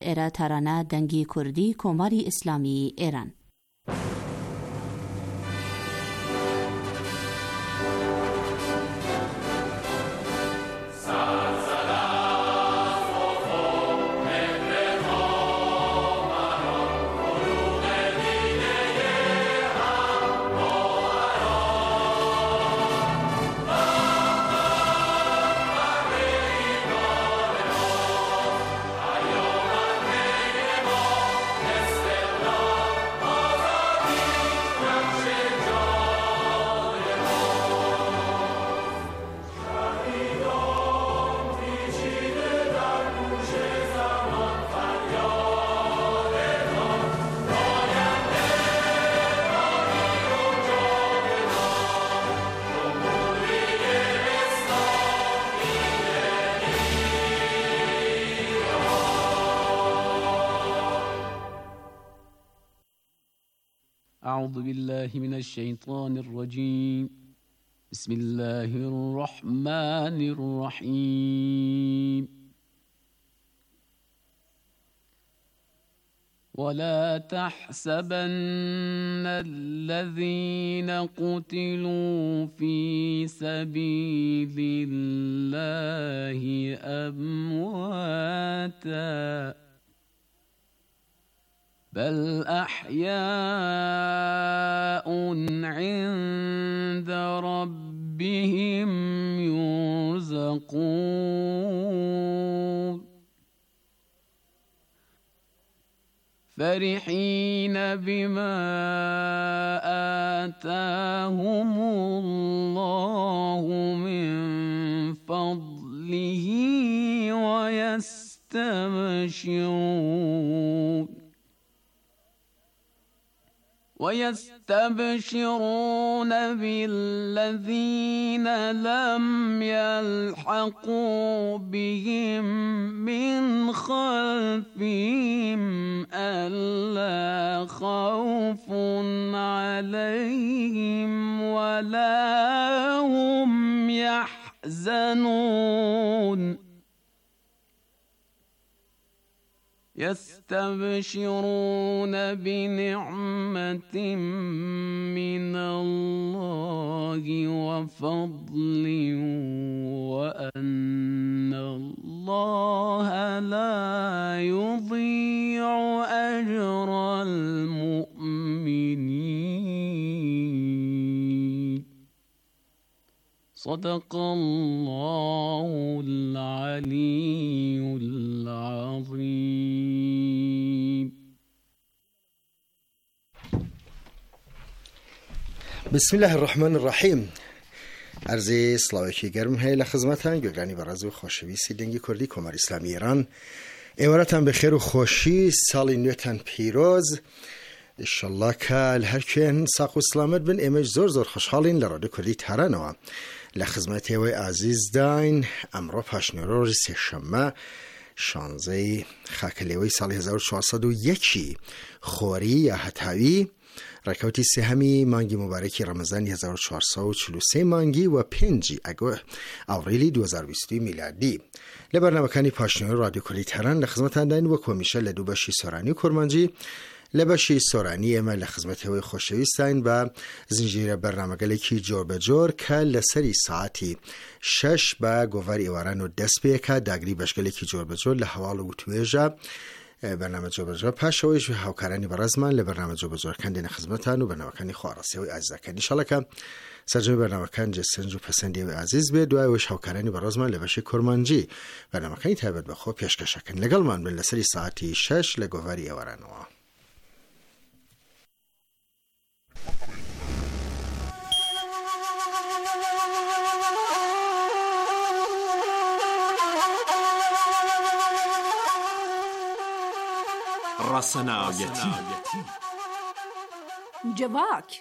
ایرا ترانه دنگی کردی کماری اسلامی ایران. أعوذ بالله من الشيطان الرجيم. بسم الله الرحمن الرحيم. ولا تحسبن الذين قتلوا في سبيل الله أمواتا بل أحياء عند ربهم يرزقون فرحين بما آتاهم الله من فضله ويستبشرون بالذين لم يلحقوا بهم من خلفهم ألا خوف عليهم ولا هم يحزنون يستبشرون بنعمة من الله وفضل وأن الله لا يضيع أجر المؤمنين. صدق الله العلي العظيم. بسم الله الرحمن الرحیم. عرض سلاوکی گرم هیل خدمتان گرانی براز و خوشویسی دنگی کردی کمر اسلامی ایران. امارتان بخیر و خوشی، سالی نوتان پیروز. انشالله که هر کن ساق و سلامت بن امج زور خوشحالین لراده کردی ترانوا لخدمت وی عزیز داین. امرو پاشنورو سه‌شنبه 16 خاکلیوی سال 1401 خوری یا هتاوی رکوتی سهمی مانگی مبارکی رمضان 1443 مانگی و 5 آوریلی 2022 میلادی. لبرنامه‌کانی پاشنور رادیو کردی تهران لخدمتان داین و کمیشه لدوبشی سورانی کرمانجی لبشی سورانی اما لخدمت های خوشویستین و زنجیر برنامه‌گلکی جور به جور که لسری ساعتی 6 با گوهر ایواران و دست بیکا داگری بشگلکی جور به جور لحوال و تویجا برنامه جور به جور پاشویش و هاوکارانی برازمان لبرنامه جور به جور کندین خدمتان و برنامه‌کانی خوارسی و عزیزکن انشالله که سرجم برنامه‌کان جسنج و پسندی و عزیز به دوای وش هاوکارانی برازمان لبشی کرمانجی برنامه‌کانی تابد به خوب پیشکشکن لگل من به لسری ساعتی 6 لگوهر ایواران و رسنایتی جواک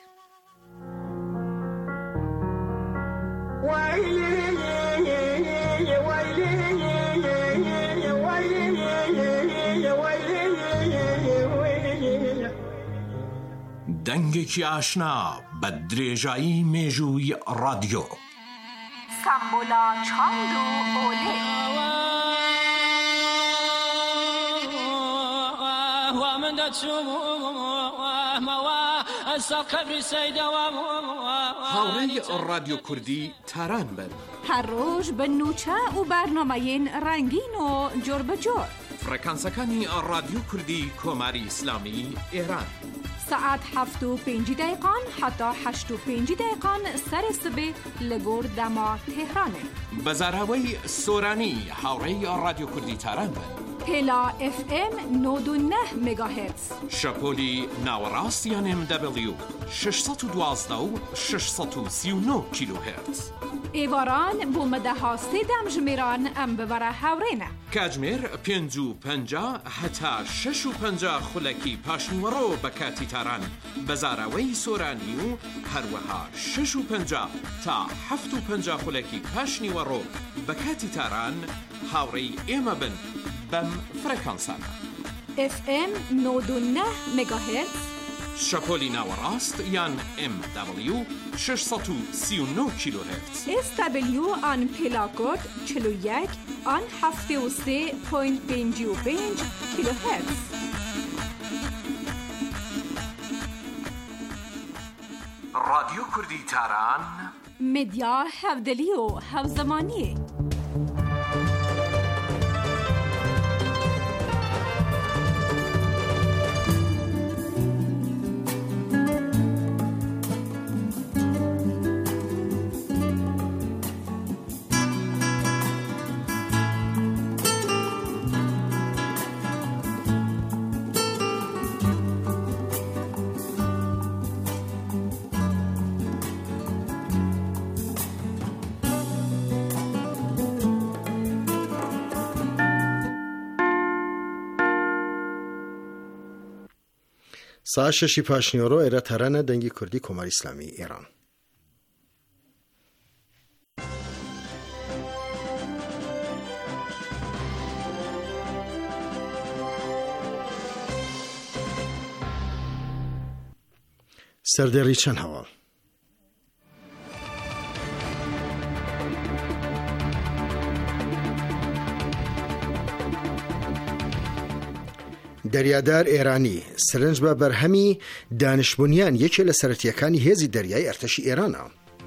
دنگێکی ئاشنا بە درێژایی مێژووی رادیۆ سامبولا چاند و ئۆلێ هاوڕێی رادیۆ کوردی تاران بن. هر روز به نوچه و برنامه‌ین رنگین و جور به جور. فرکانسەکانی رادیۆ کوردی کۆماری ئیسلامی ئێران. ساعت 7:05 حتی 8:05 سر سبه لگور دما تهرانه. بەزاراوەی سۆرانی هاوڕێی رادیۆ کوردی تاران بن. پلا FM 99 مگاهرتز. شەپۆلی ناوەڕاستیان MW 612 و 639 کیلوهرتز. ایواران بو مدەها سێدەم ژمێران ئەم ببەرە هاوڕێنە. کاتژمێر 5:50 هەتا 6:50 خولەکی پاشنیوەڕۆ بە کاتی تاران بەزاراوەی سۆرانی و هەروەها 6:50 تا 7:50 خولەکی پاشنیوەڕۆ بە کاتی تاران هاوڕێی ئێمە بن بەم فرەکانسانە. FM 99 مگاهرتز. شەپۆلی ناوەڕاست یان MW 639 کیلوهرتز. SW آن پلاکۆد 41 آن 73.55 کیلوهرتز. رادیۆ کوردی تاران مدیا هەودەلی و هەوزەمانی. ساعت 6 پاشنیوەڕۆ ئێرە تارانە دەنگی کوردی کۆماری ئیسلامی ئێران. سەردێڕی چەند هەواڵ. دەریادار ئێرانی سرنج بە بەرهەمی دانیشتبوونیان یەکێ لە سەرەتیەکانی هێزی دەریای ئەرتەشی ئێرانە.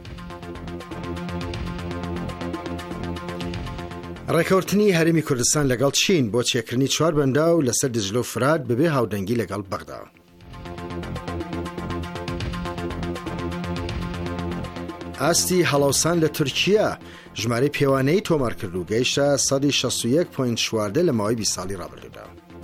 ڕێکەوتنی هەرێمی کوردستان لەگەڵ چین بۆ چێکردنی 4 بەنداو لەسەر دجلە و فرات بەبێ هاودەنگی لەگەڵ بەغدا. ئاستی هەڵاوسان لە تورکیا ژمارەی پێوانەی تۆمار کرد و گەیشتە 161.4 لە ماوەی 20 ساڵی ڕابردوودا.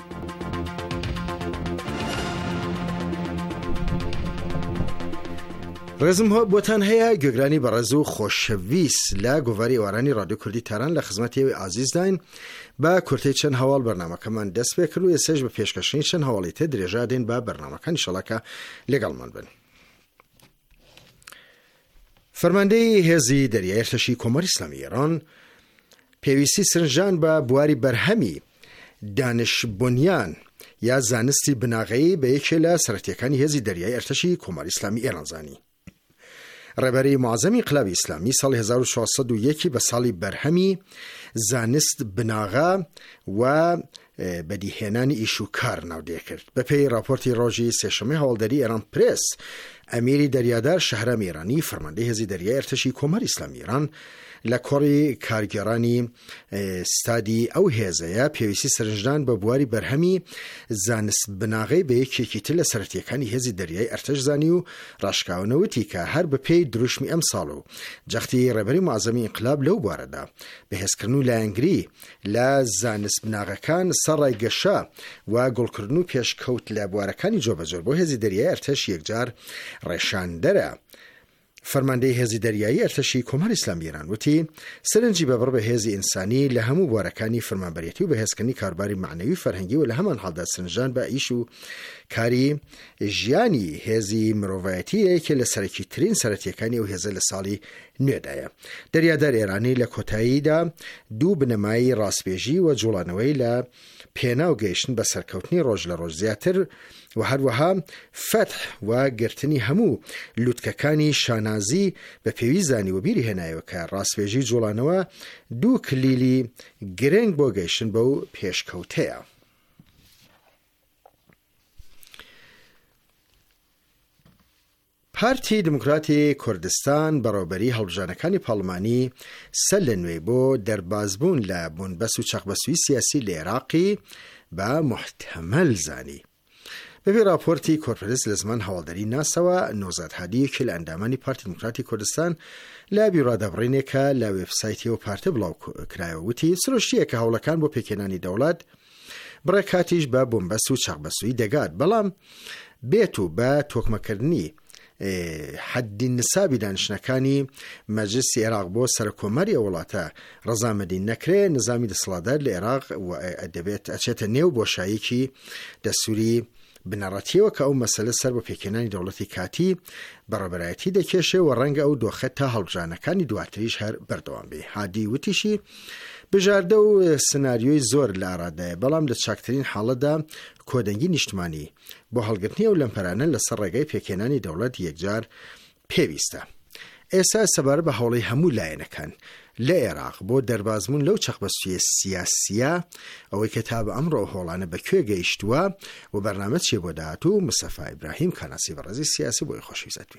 ڕێزم بۆتان هەیە گوێگرانی بەڕێز و خۆشەویست لە گۆڤاری ئێوارانی رادیۆ کوردی تاران لە خزمەتی ئێوەی ئازیزداین بە کورتەی چەند هەواڵ بەرنامەکەمان دەست پێ کرد و ئێسێش بە پێشکەشەی چەند هەواڵی تر درێژا دێن بە بەرنامەکانی شەڵاکە لەگەڵمان بن. فەرماندەی هێزی دەریای ئەرتەشی کۆماری ئیسلامی ئێران پێویستی سرنجان بە بواری بەرهەمی دانیشتبوونیان یا زانستی بناغەیی بە یەکێ لە سەرەتیەکانی هێزی دەریای ئەرتەشی کۆماری ئیسلامی ئێران زانی. ڕێبەرەی معزەمی انقلابی ئیسلامی ساڵی 1401 بە ساڵی بەرهەمی زانست بناغە و بەدیهێنانی ئیش و کار ناودێ کرد. بەپێی راپۆرتی ڕۆژی سێشەمەی هەوڵدەری ئێران پرێس، ئەمیری دەریادار شەهرام ئێرانی فەرماندەی هێزی دەریای ئەرتەشی کۆماری ئیسلامی ئێران لە کۆڕی کارگێڕانی ستادی ئەو هێزەیە پێویستی سرنجدان بە بواری بەرهەمی زانست بناغەی بە یەکێکی تر لە سەرەتیەکانی هێزی دەریای ئەرتەش زانی و ڕاشکاونەوتی کە هەر بەپێی دروشمی ئەم ساڵ و جەختی ڕێبەری معزەمی ئینقلاب لەو بوارەدا بەهێزکردن و لایەنگری لە زانست بناغەکان سەرڕای گەشە و گوڵکردن و پێشکەوت لە بوارەکانی جۆبەجۆر بۆ هێزی دەریای ئەرتەش یەکجار ڕێشاندەرە. فەرماندەی هێزی دەریایی ئەرتەشی کۆماری ئیسلامی ئێران وتی سرنجی بەبڕ بە هێزی ئینسانی لە هەموو بوارەکانی فەرمانبەرێتی و بەهێزکردنی کارباری معنەوی فەرهەنگی و لە هەمان حاڵدا سرنجان بە ئیش و کاری ژیانی هێزی مرۆڤایەتی یەکێ لە سەرەکی ترین سەرەتیەکانی ئەو هێزە لە ساڵی نوێدایە. دەریادار ئێرانی لە کۆتاییدا دوو بنەمایی ڕاستپێژی و جوڵانەوەی لە پێناو گەیشتن بە سەرکەوتنی ڕۆژ لە ڕۆژ زیاتر و هەروەها فتح و گرتنی هەموو لوتکەکانی شانازی بە پێوی زانی و بیری هێنایەوە کە ڕاستپێژی جوڵانەوە دوو کلیلی گرنگ بۆ گەیشتن بەو پێشکەوتەیە. پارتی دموکراتی کوردستان بەڕێوەبەری هەڵبژارنەکانی پاڵمانی سەر لە نوێ بۆ دەربازبوون لە بوونبەس و چەقبەسووی سیاسی لە عێراقی بە محتەمەل زانی. بەبێ راپۆرتی کۆرپەرست لە زمان هەواڵدەری ناسەوە نۆزاد هادیەکی لە ئەندامانی پارتی دموکراتی کوردستان لە بیرۆدەبڕینێکە لە وێبسایتیەوە پارتە بڵاو کرایەوە وتی سرۆشتیە کە هەوڵەکان بۆ پێکێنانی دەوڵەت بڕێ کاتیش بە بۆمبەس و چەقبەسووی دەگات، بەڵام بێت و بە تۆکمەکردنی حەدی نسابی دانیشتنەکانی مەجلیسی عێراق بۆ سەرکۆمەری وڵاتە ڕەزامەندی نەکرێ، نظامی دەسەڵاتدار لە عێراق دەبێت ئەچێتە نێو بۆشاییکی دەستوری بنەڕەتیەوە کە ئەو مەسەلە سەر بۆ پێکێنانی دەوڵەتی کاتی بەڕێبەرایەتی دەکێشێ و ڕەنگە ئەو دۆخە تا هەڵبژانەکانی دواتریش هەر بەردەوام بێ. هادی وتیشی بژاردە و سناریۆی زۆر لە ئارادایە، بەڵام لە چاکترین حاڵەدا کۆدەنگی نیشتمانی بۆ هەڵگرتنی ئەو لەمپەرانە لەسەر ڕێگای پێکێنانی دەوڵەت یەکجار پێویستە. ئێستا سەبارەت بە هەوڵی هەموو لایەنەکان لە عێراق بۆ دەربازبوون لەو چەقبەسوویە سیاسیە ئەوەی کە تا بە ئەمڕۆ هۆڵانە بەکوێ گەیشتووە و بەرنامە چێ بۆ داهاتوو مستەفا ئیبراهیم کاناسی بەڕێزی سیاسی بۆی خۆشەویستێ.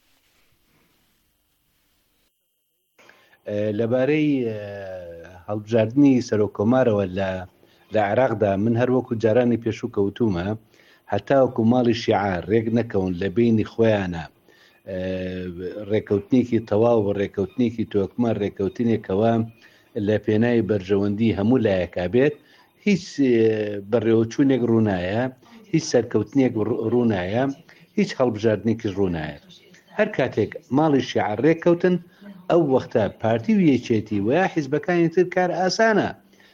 لەبارەی هەڵبژاردننی سەرۆکۆمارەوە لە عێراقدا من هەر وەکو جارانی پێشوو کەوتومە هەتا وەکو ماڵی شیعە ڕێک نەکەون لە بینی خۆیانە ڕێکەوتنێکی تەواو و ڕێکەوتنێکی تۆکمە ڕێکەوتنێکەوە لە پێناوی بەرژەوەندی هەموو لایەکا بێت، هیچ بەڕێوەچوونێک ڕوونایە، هیچ سەرکەوتنێک ڕوونایە، هیچ هەڵبژاردنێکیش ڕوونایە. هەر کاتێک ماڵی شیعە ڕێککەوتن ئەو وەختە پارتی و یەکێتی ویا حیزبەکانی تر کار ئاسانە.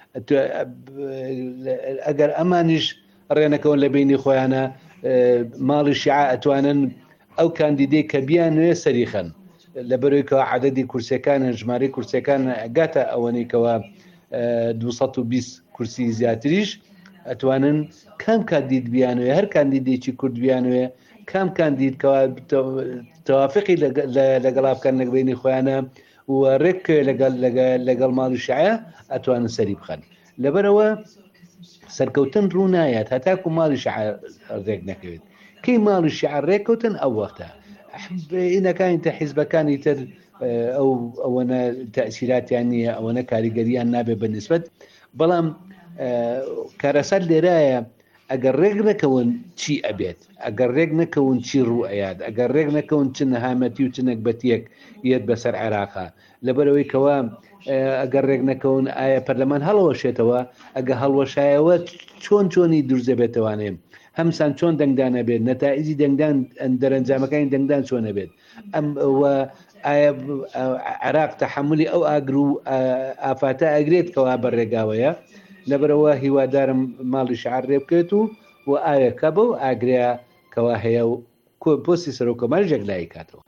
ئەگەر ئەمانیش ڕێنەکەون لە بینی خۆیانە ماڵی شیعە ئەتوانن ئەو کاندیدەی کە بیانوێ سەریخەن لەبەرەوەیکەوە عەدەدی کورسەکانە ژمارەی کورسەکان ئەگاتە ئەوەنەیەکەوە 220 کورسی زیاتریش ئەتوانن کام کاندید بیانوێ، هەر کاندیدێکی کورد بیانوێ کام کاندیدکەوە تەوافقی لەگەڵا بکەن لە بینی خۆیانە و ڕێک لەگەڵ ماڵی شیعە ئەتوانن سەری بخەن. لەبەرەوە سەرکەوتن ڕوونایەت هەتاکو ماڵی شیعە ڕێک نەکەوێت. کەی ماڵی شیعە ڕێککەوتن ئەو وەختە ئینەکانی تە حیزبەکانی تر ئەوەنە تەسیراتیان نییە، ئەوەنە کاریگەریان نابێت بەنسبەت، بەڵام کارەسەر لێرایە ئەگەر ڕێک نەکەون چی ئەبێت، ئەگەر ڕێک نەکەون چی ڕوئەیات، ئەگەر ڕێک نەکەون چ نەهامەتی و چ نەکبەتیەک یەت بەسەر عێراقا، لەبەرەوەی کەوا ئەگەر ڕێک نەکەون ئایا پەرلەمان هەڵەوەشێتەوە، ئەگە هەڵوەشایەوە چۆنی دروست دەبێتەوانێ، هەمسان چۆن دەنگدانە بێت، نەتائیجی دەنگدان دەرەنجامەکانی دەنگدان چۆنە بێت، ئایا عێراق تەحملی ئەو ئاگر و ئافاتە ئەگرێت کەوا بەڕێگاوەیە. لەبەرەوە هیوادارم ماڵی شیعە ڕێ بکەێت و ئایا کە بەو ئاگرەیە کەوا هەیە و پۆستی سەرۆکۆماری ژەگلایی کاتەوە.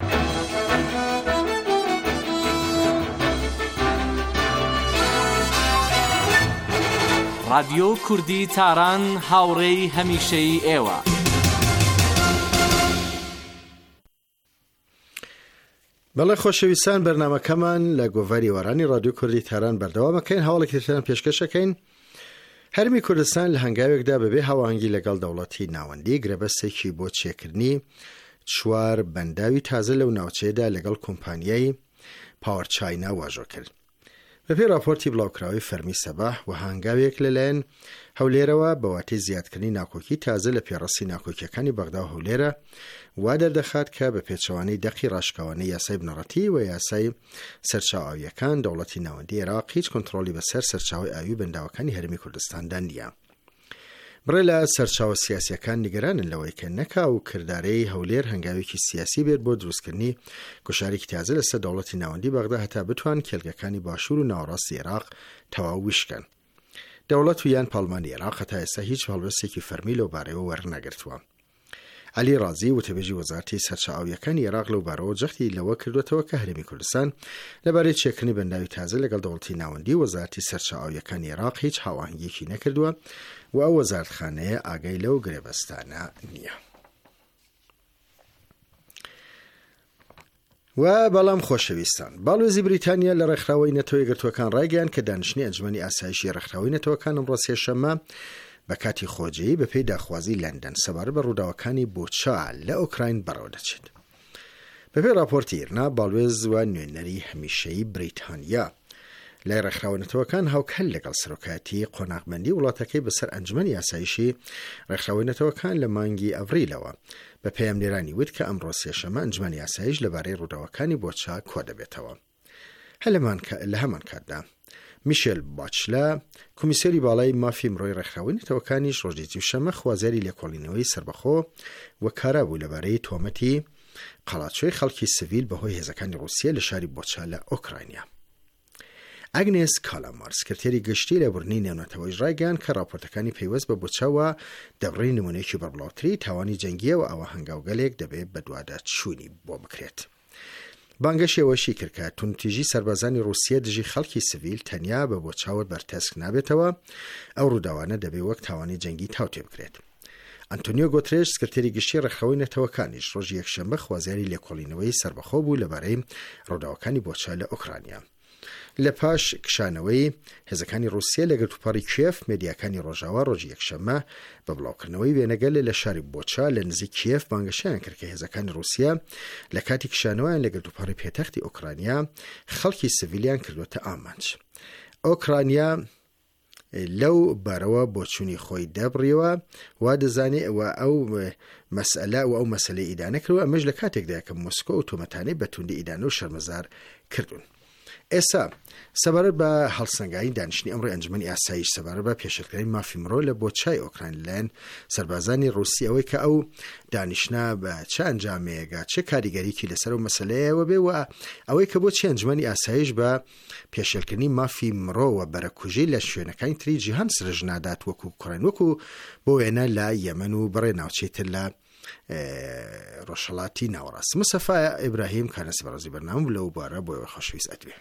رادیۆ کوردی تاران هاوڕێی هەمیشەی ئێوە. بەڵێ خۆشەویستان، بەرنامەکەمان لە گۆڤاری وەرانی رادیۆ کوردی تاران بەردەوامەکەین. هەواڵێکتان پێشکەشەکەین. هەرمی کوردستان لە هەنگاوێکدا بەبێ هاوانگی لەگەڵ دەوڵەتی ناوەندی گرەبەستێکی بۆ چێکردنی 4 بەنداوی تازە لەو ناوچەیەدا لەگەڵ کۆمپانیای پاوەر چاینا واژۆ کرد. بەپێی راپۆرتی بڵاوکراوی فەرمی سەباح و هەنگاوێک لەلایەن هەولێرەوە بەواتەی زیادکردنی ناکۆکی تازە لە پێڕەسی ناکۆکیەکانی بەغدا و هەولێرە وا دەردەخات کە بە پێچەوانەی دەقی ڕاشکاوانەی یاسای بنەڕەتی و یاسای سەرچاوئاویەکان دەوڵەتی ناوەندی عێراق هیچ کۆنتڕۆلی بەسەر سەرچاوی ئاوی بەنداوەکانی هەرمی کوردستاندا نییە. بڕێ لە سەرچاوە سیاسیەکان نیگەرانن لەوەی کە نەکا و کردارەی هەولێر هەنگاوێکی سیاسی بێت بۆ دروستکردنی گۆشارێکی تازە لەسەر دەوڵەتی ناوەندی بەغدا هەتا بتوان کێلگەکانی باشوور و ناوەڕاستی عێراق تەواو وشکەن. دەوڵەت و یان پاڵمانی عێراق هەتا ئێستا هیچ هەڵوێستێکی فەرمی لەو بارەوە وەرنەگرتووە. علی رازی وتەبێژی وەزارەتی سەرچاویەکانی عێراق لەو بارەوە جەختی لەوە کردوێتەوە کە هەرێمی کوردستان لەبارەی چێکردنی بەنداوی تازە لەگەڵ دەوڵەتی ناوەندی وەزارەتی سەرچاویەکانی عێراق هیچ هاوانگیەکی نەکردووە و ئەو وەزارەتخانەیە ئاگای لەو گرێبەستانە نییە. و بەڵام خۆشەویستان، باڵۆزی بریتانیا لە ڕێکخراوەی نەتۆ یەکگرتووەکان ڕایگەیاند کە دانیشتنی ئەنجومەنی ئاسایشی ڕێکخراوەی نەتۆکان ئەمڕۆ سێشەممە بە کاتی خۆجەیی بەپێی داخوازی لەندەن سەبارەت بە ڕووداوەکانی بۆچا لە ئوکراین بەڕەوە دەچێت. بەپێی راپۆرتی ئیرنا باڵوێز و نوێنەری هەمیشەیی بریتانیا لای ڕێکخراوەنەتەوەکان هاوکەل لەگەڵ سەرۆکایەتی قۆناغمەندی وڵاتەکەی بەسەر ئەنجومەنی یاساییشی ڕێکخراوەنەتەوەکان لە مانگی ئەڤریلەوە بە پەیامنێرانی وت کە ئەمڕۆ سێشەمە ئەنجومەنی یاساییش لەبارەی ڕووداوەکانی بۆچا کۆ دەبێتەوە. لە هەمان کاتدا میشێل باچلە کۆمیسیۆری باڵای مافی مرۆی ڕێکخراوەنەتەوەکانیش ڕۆژی دووشەمە خوازیاری لێکۆڵینەوەی سربەخۆ و کارا بوو لەبارەی تۆمەتی قەڵاچۆی خەڵکی سڤیل بەهۆی هێزەکانی رووسیا لە شاری بۆچا لە ئۆکراینیا. ئاگنێس کالامار سکرتێری گشتی لە بڕنی نێونەتەوەی ڕایگەیاند کە راپۆرتەکانی پەیوەست بە بۆچاوە دەبڕی نمونەیەکی بەربڵاوتری تاوانی جەنگیە و ئەوە هەنگاوگەلێک دەبێت بە دووادە چوونی بۆ بکرێت. بانگەشێوەشی کرد کە تونتیژی سەربازانی رووسیا دژی خەڵکی سڤیل تەنیا بە بۆچاوە بەرتەسک نابێتەوە، ئەو ڕووداوانە دەبێت وەک تاوانی جەنگی تاوتێ بکرێت. ئەنتۆنیۆ گۆترێش سکرتێری گشتی ڕێکخراوەنەتەوەکانیش ڕۆژی یەکشەممە خوازیاری لێکۆڵینەوەی سربەخۆ بوو لەبارەی ڕووداوەکانی بۆچا لە ئۆکراینیا. لە پاش کشانەوەی هێزەکانی رووسیا لە گرتوپاری کیێف، مێدیاکانی ڕۆژاوا ڕۆژی یەکشەممە بە بڵاوکردنەوەی وێنەگەل لە شاری بۆچا لە نزیک کیێف بانگەشیان کرد کە هێزەکانی رووسیا لە کاتی کشانەوەیان لە گرتوپاری پێتەختی ئۆکراینیا خەڵکی سڤیلیان کردوتە ئامانج. ئۆکراینیا لەو بارەوە بۆچوونی خۆی دەبڕیەوە وا دەزانێت ئەو مەسەلەی ئیدانەکردەوە، ئەمەش لە کاتێکدا کە مۆسکۆ و تۆمەتانەی بەتوندی ئیدانە و شەرمەزار کردوون. ئێستا سەبارەت بە هەڵسەنگاوی دانیشتنی ئەمڕۆی ئەنجومەنی ئاسایش سەبارەت بە پێشکردنی مافی مرۆ لە بۆچای ئۆکراین لەلایەن سەربازانی رووسی ئەوەی کە ئەو دانیشتە بە چ ئەنجامەیەگا چه کاریگەریکی لەسەر و مەسەلەیەوە بێ و ئەوەی کە بۆچی ئەنجومەنی ئاسایش بە پێشکردنی مافی مرۆوە بەرەکوژی لە شوێنەکانی تری جیهان سرژ نادات وەکو کوڕین وەکو بۆ وێنە لە یەمەن و بەڕێ ناوچێتر لە ڕۆژهەڵاتی ناوەڕاست. مستەفا ئیبراهیم کارنەسی بەڕێزی بەرنامە لەو بارە بۆیەوە خۆشەویست ئەدوێ.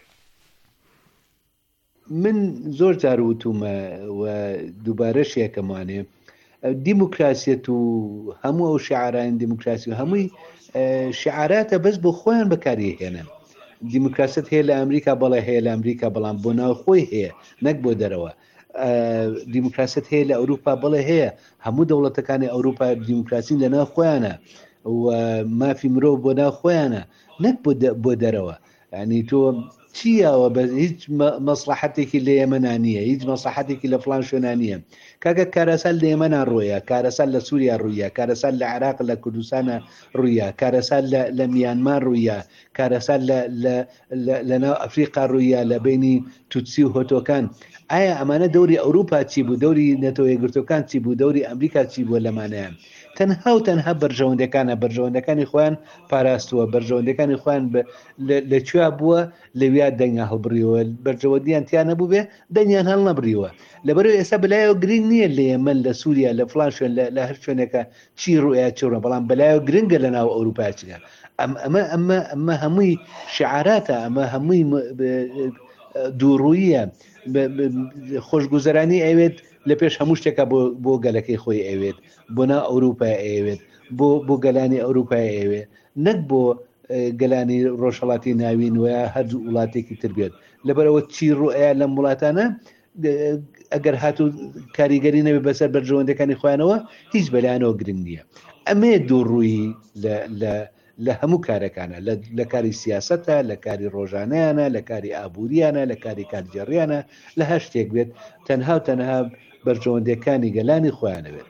من زۆر جار وتومە و دووبارەش یەکەمانێ دیموکراسیەت و هەموو ئەو شعاران دیموکراسی و هەمووی شعاراتە بەس بۆ خۆیان بەکاری هێنن. دیموکراسیەت هەیە لە ئەمریکا بەڵێ هەیە لە ئەمریکا بەڵام بۆ ناو خۆی هەیە نەک بۆ دەرەوە. دیموکراسیەت هەیە لە ئەوروپا بەڵێ هەیە هەموو دەوڵەتەکانی ئەوروپا دیموکراسی لە ناو خۆیانە و مافی مرۆڤ بۆ ناو خۆیانە نەک بۆ دەرەوە. ینی تۆ چیەوە بە هیچ مەسلحەتێکی لە ئێمەنا نییە، هیچ مەسلحەتێکی لە فڵان شوێنە نییە. کاکە کارەسال لە ئێمەنا ڕۆیە، کارەسال لە سووریا ڕوویە، کارەسال لە عێراق لە کوردستانە ڕوویە، کارەسال لە میانمار ڕوویە، کارەسال لە ناو ئەفریقا ڕوویە لە بینی توتسی و هۆتۆکان. ئایا ئەمانە دەوری ئەوروپا چی بوو، دەوری نەتۆ یەکگرتوەکان چی بوو، دەوری ئەمریکا چی بووە لەمانەیە؟ تەنها بەرژەوەندەکانی خۆیان پاراستووە، بەرژەوەندەکانی خۆیان لەکوێ بووە لەویا دەنگا هەڵبڕیەوە، بەرژەوەندیان تیان نەبوو بێ دەنگیان هەڵ نەبڕیوە. لەبەرەوەی ئێستا بەلایەوە گرنگ نییە لە ئێمە لە سووریا لە فڵان شوێن لە هەر شوێنێکە چی ڕوئیا چڕە، بەڵام بەلایەوە گرنگە لە ناو ئەوروپا چیە. ئەمە هەمووی شعاراتە، ئەمە هەمووی دووڕوویە، خۆشگوزەرانی ئەوێت لە پێش هەموو شتێکە بۆ گەلەکەی خۆی ئەوێت، بۆ ناو ئەوروپای ئەوێت، بۆ گەلانی ئەوروپای ئەوێت، نەک بۆ گەلانی ڕۆژهەڵاتی ناوین وە هەر وڵاتێکی تر بێت. لەبەرەوە چی ڕوئەیە لەم وڵاتانە ئەگەر هاتوو کاریگەری نەبێ بەسەر بەرژەوەندەکانی خۆیانەوە هیچ بەلایەنەوە گرنگ نییە. ئەمێ دووڕووی لە هەموو کارەکانە، لە کاری سیاسەتە، لە کاری ڕۆژانەیانە، لە کاری ئابووریانە، لە کاری کارجێڕیانە، لە هەر شتێک بێت تەنها بەرژەوەندەکانی گەلانی خۆیانە بێت.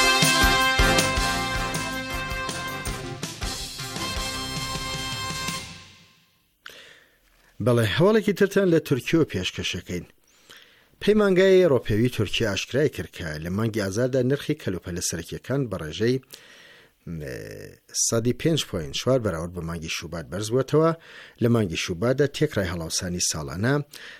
بەڵێ هەواڵێکی ترتان لە تورکیە پێشکەشەکەین. پەیمانگای ئەوروپیەوی تورکیا ئاشکرای کرد کە لە مانگی ئازاردا نرخی کەلوپەلە سەرەکیەکان بە ڕێژەی 5.4 بەراورد بە مانگی شوبات بەرز بووەتەوە. لە مانگی شوباتدا تێکرای هەڵاوسانی ساڵانە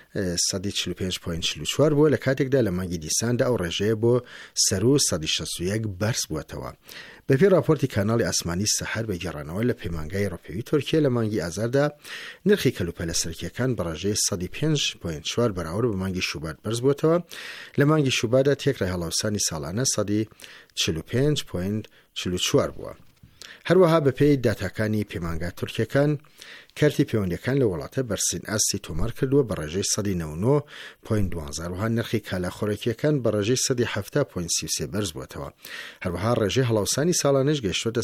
145.4 بووە، لە کاتێکدا لە مانگی دیساندا ئەو ڕێژەیە بۆ سەر و 161 بەرز بووەتەوە. بەپێی راپۆرتی کاناڵی ئاسمانی سەحەر بە گێڕانەوە لە پەیمانگای ئەوروپیەوی تورکیا لە مانگی ئازاردا نرخی کەلوپەلە سەرەکیەکان بە ڕێژەی 105.4 بەراورد بە مانگی شوبات بەرز بووەتەوە. لە مانگی شوباتدا تێکرای هەڵاوسانی ساڵانە 145.44 بووە. هەروەها بەپێی داتاکانی پەیمانگا تورکیەکان کارتی پەیوەندیەکان لە وڵاتە بەرسین ئاستی تۆمار کردووە بە ڕێژەی 199.12 وها نرخی کالاخۆراکیەکان بە ڕێژەی 170.33 بەرز بووەتەوە. هەروەها ڕێژەی هەڵاوسانی ساڵانش گەیشتووەتە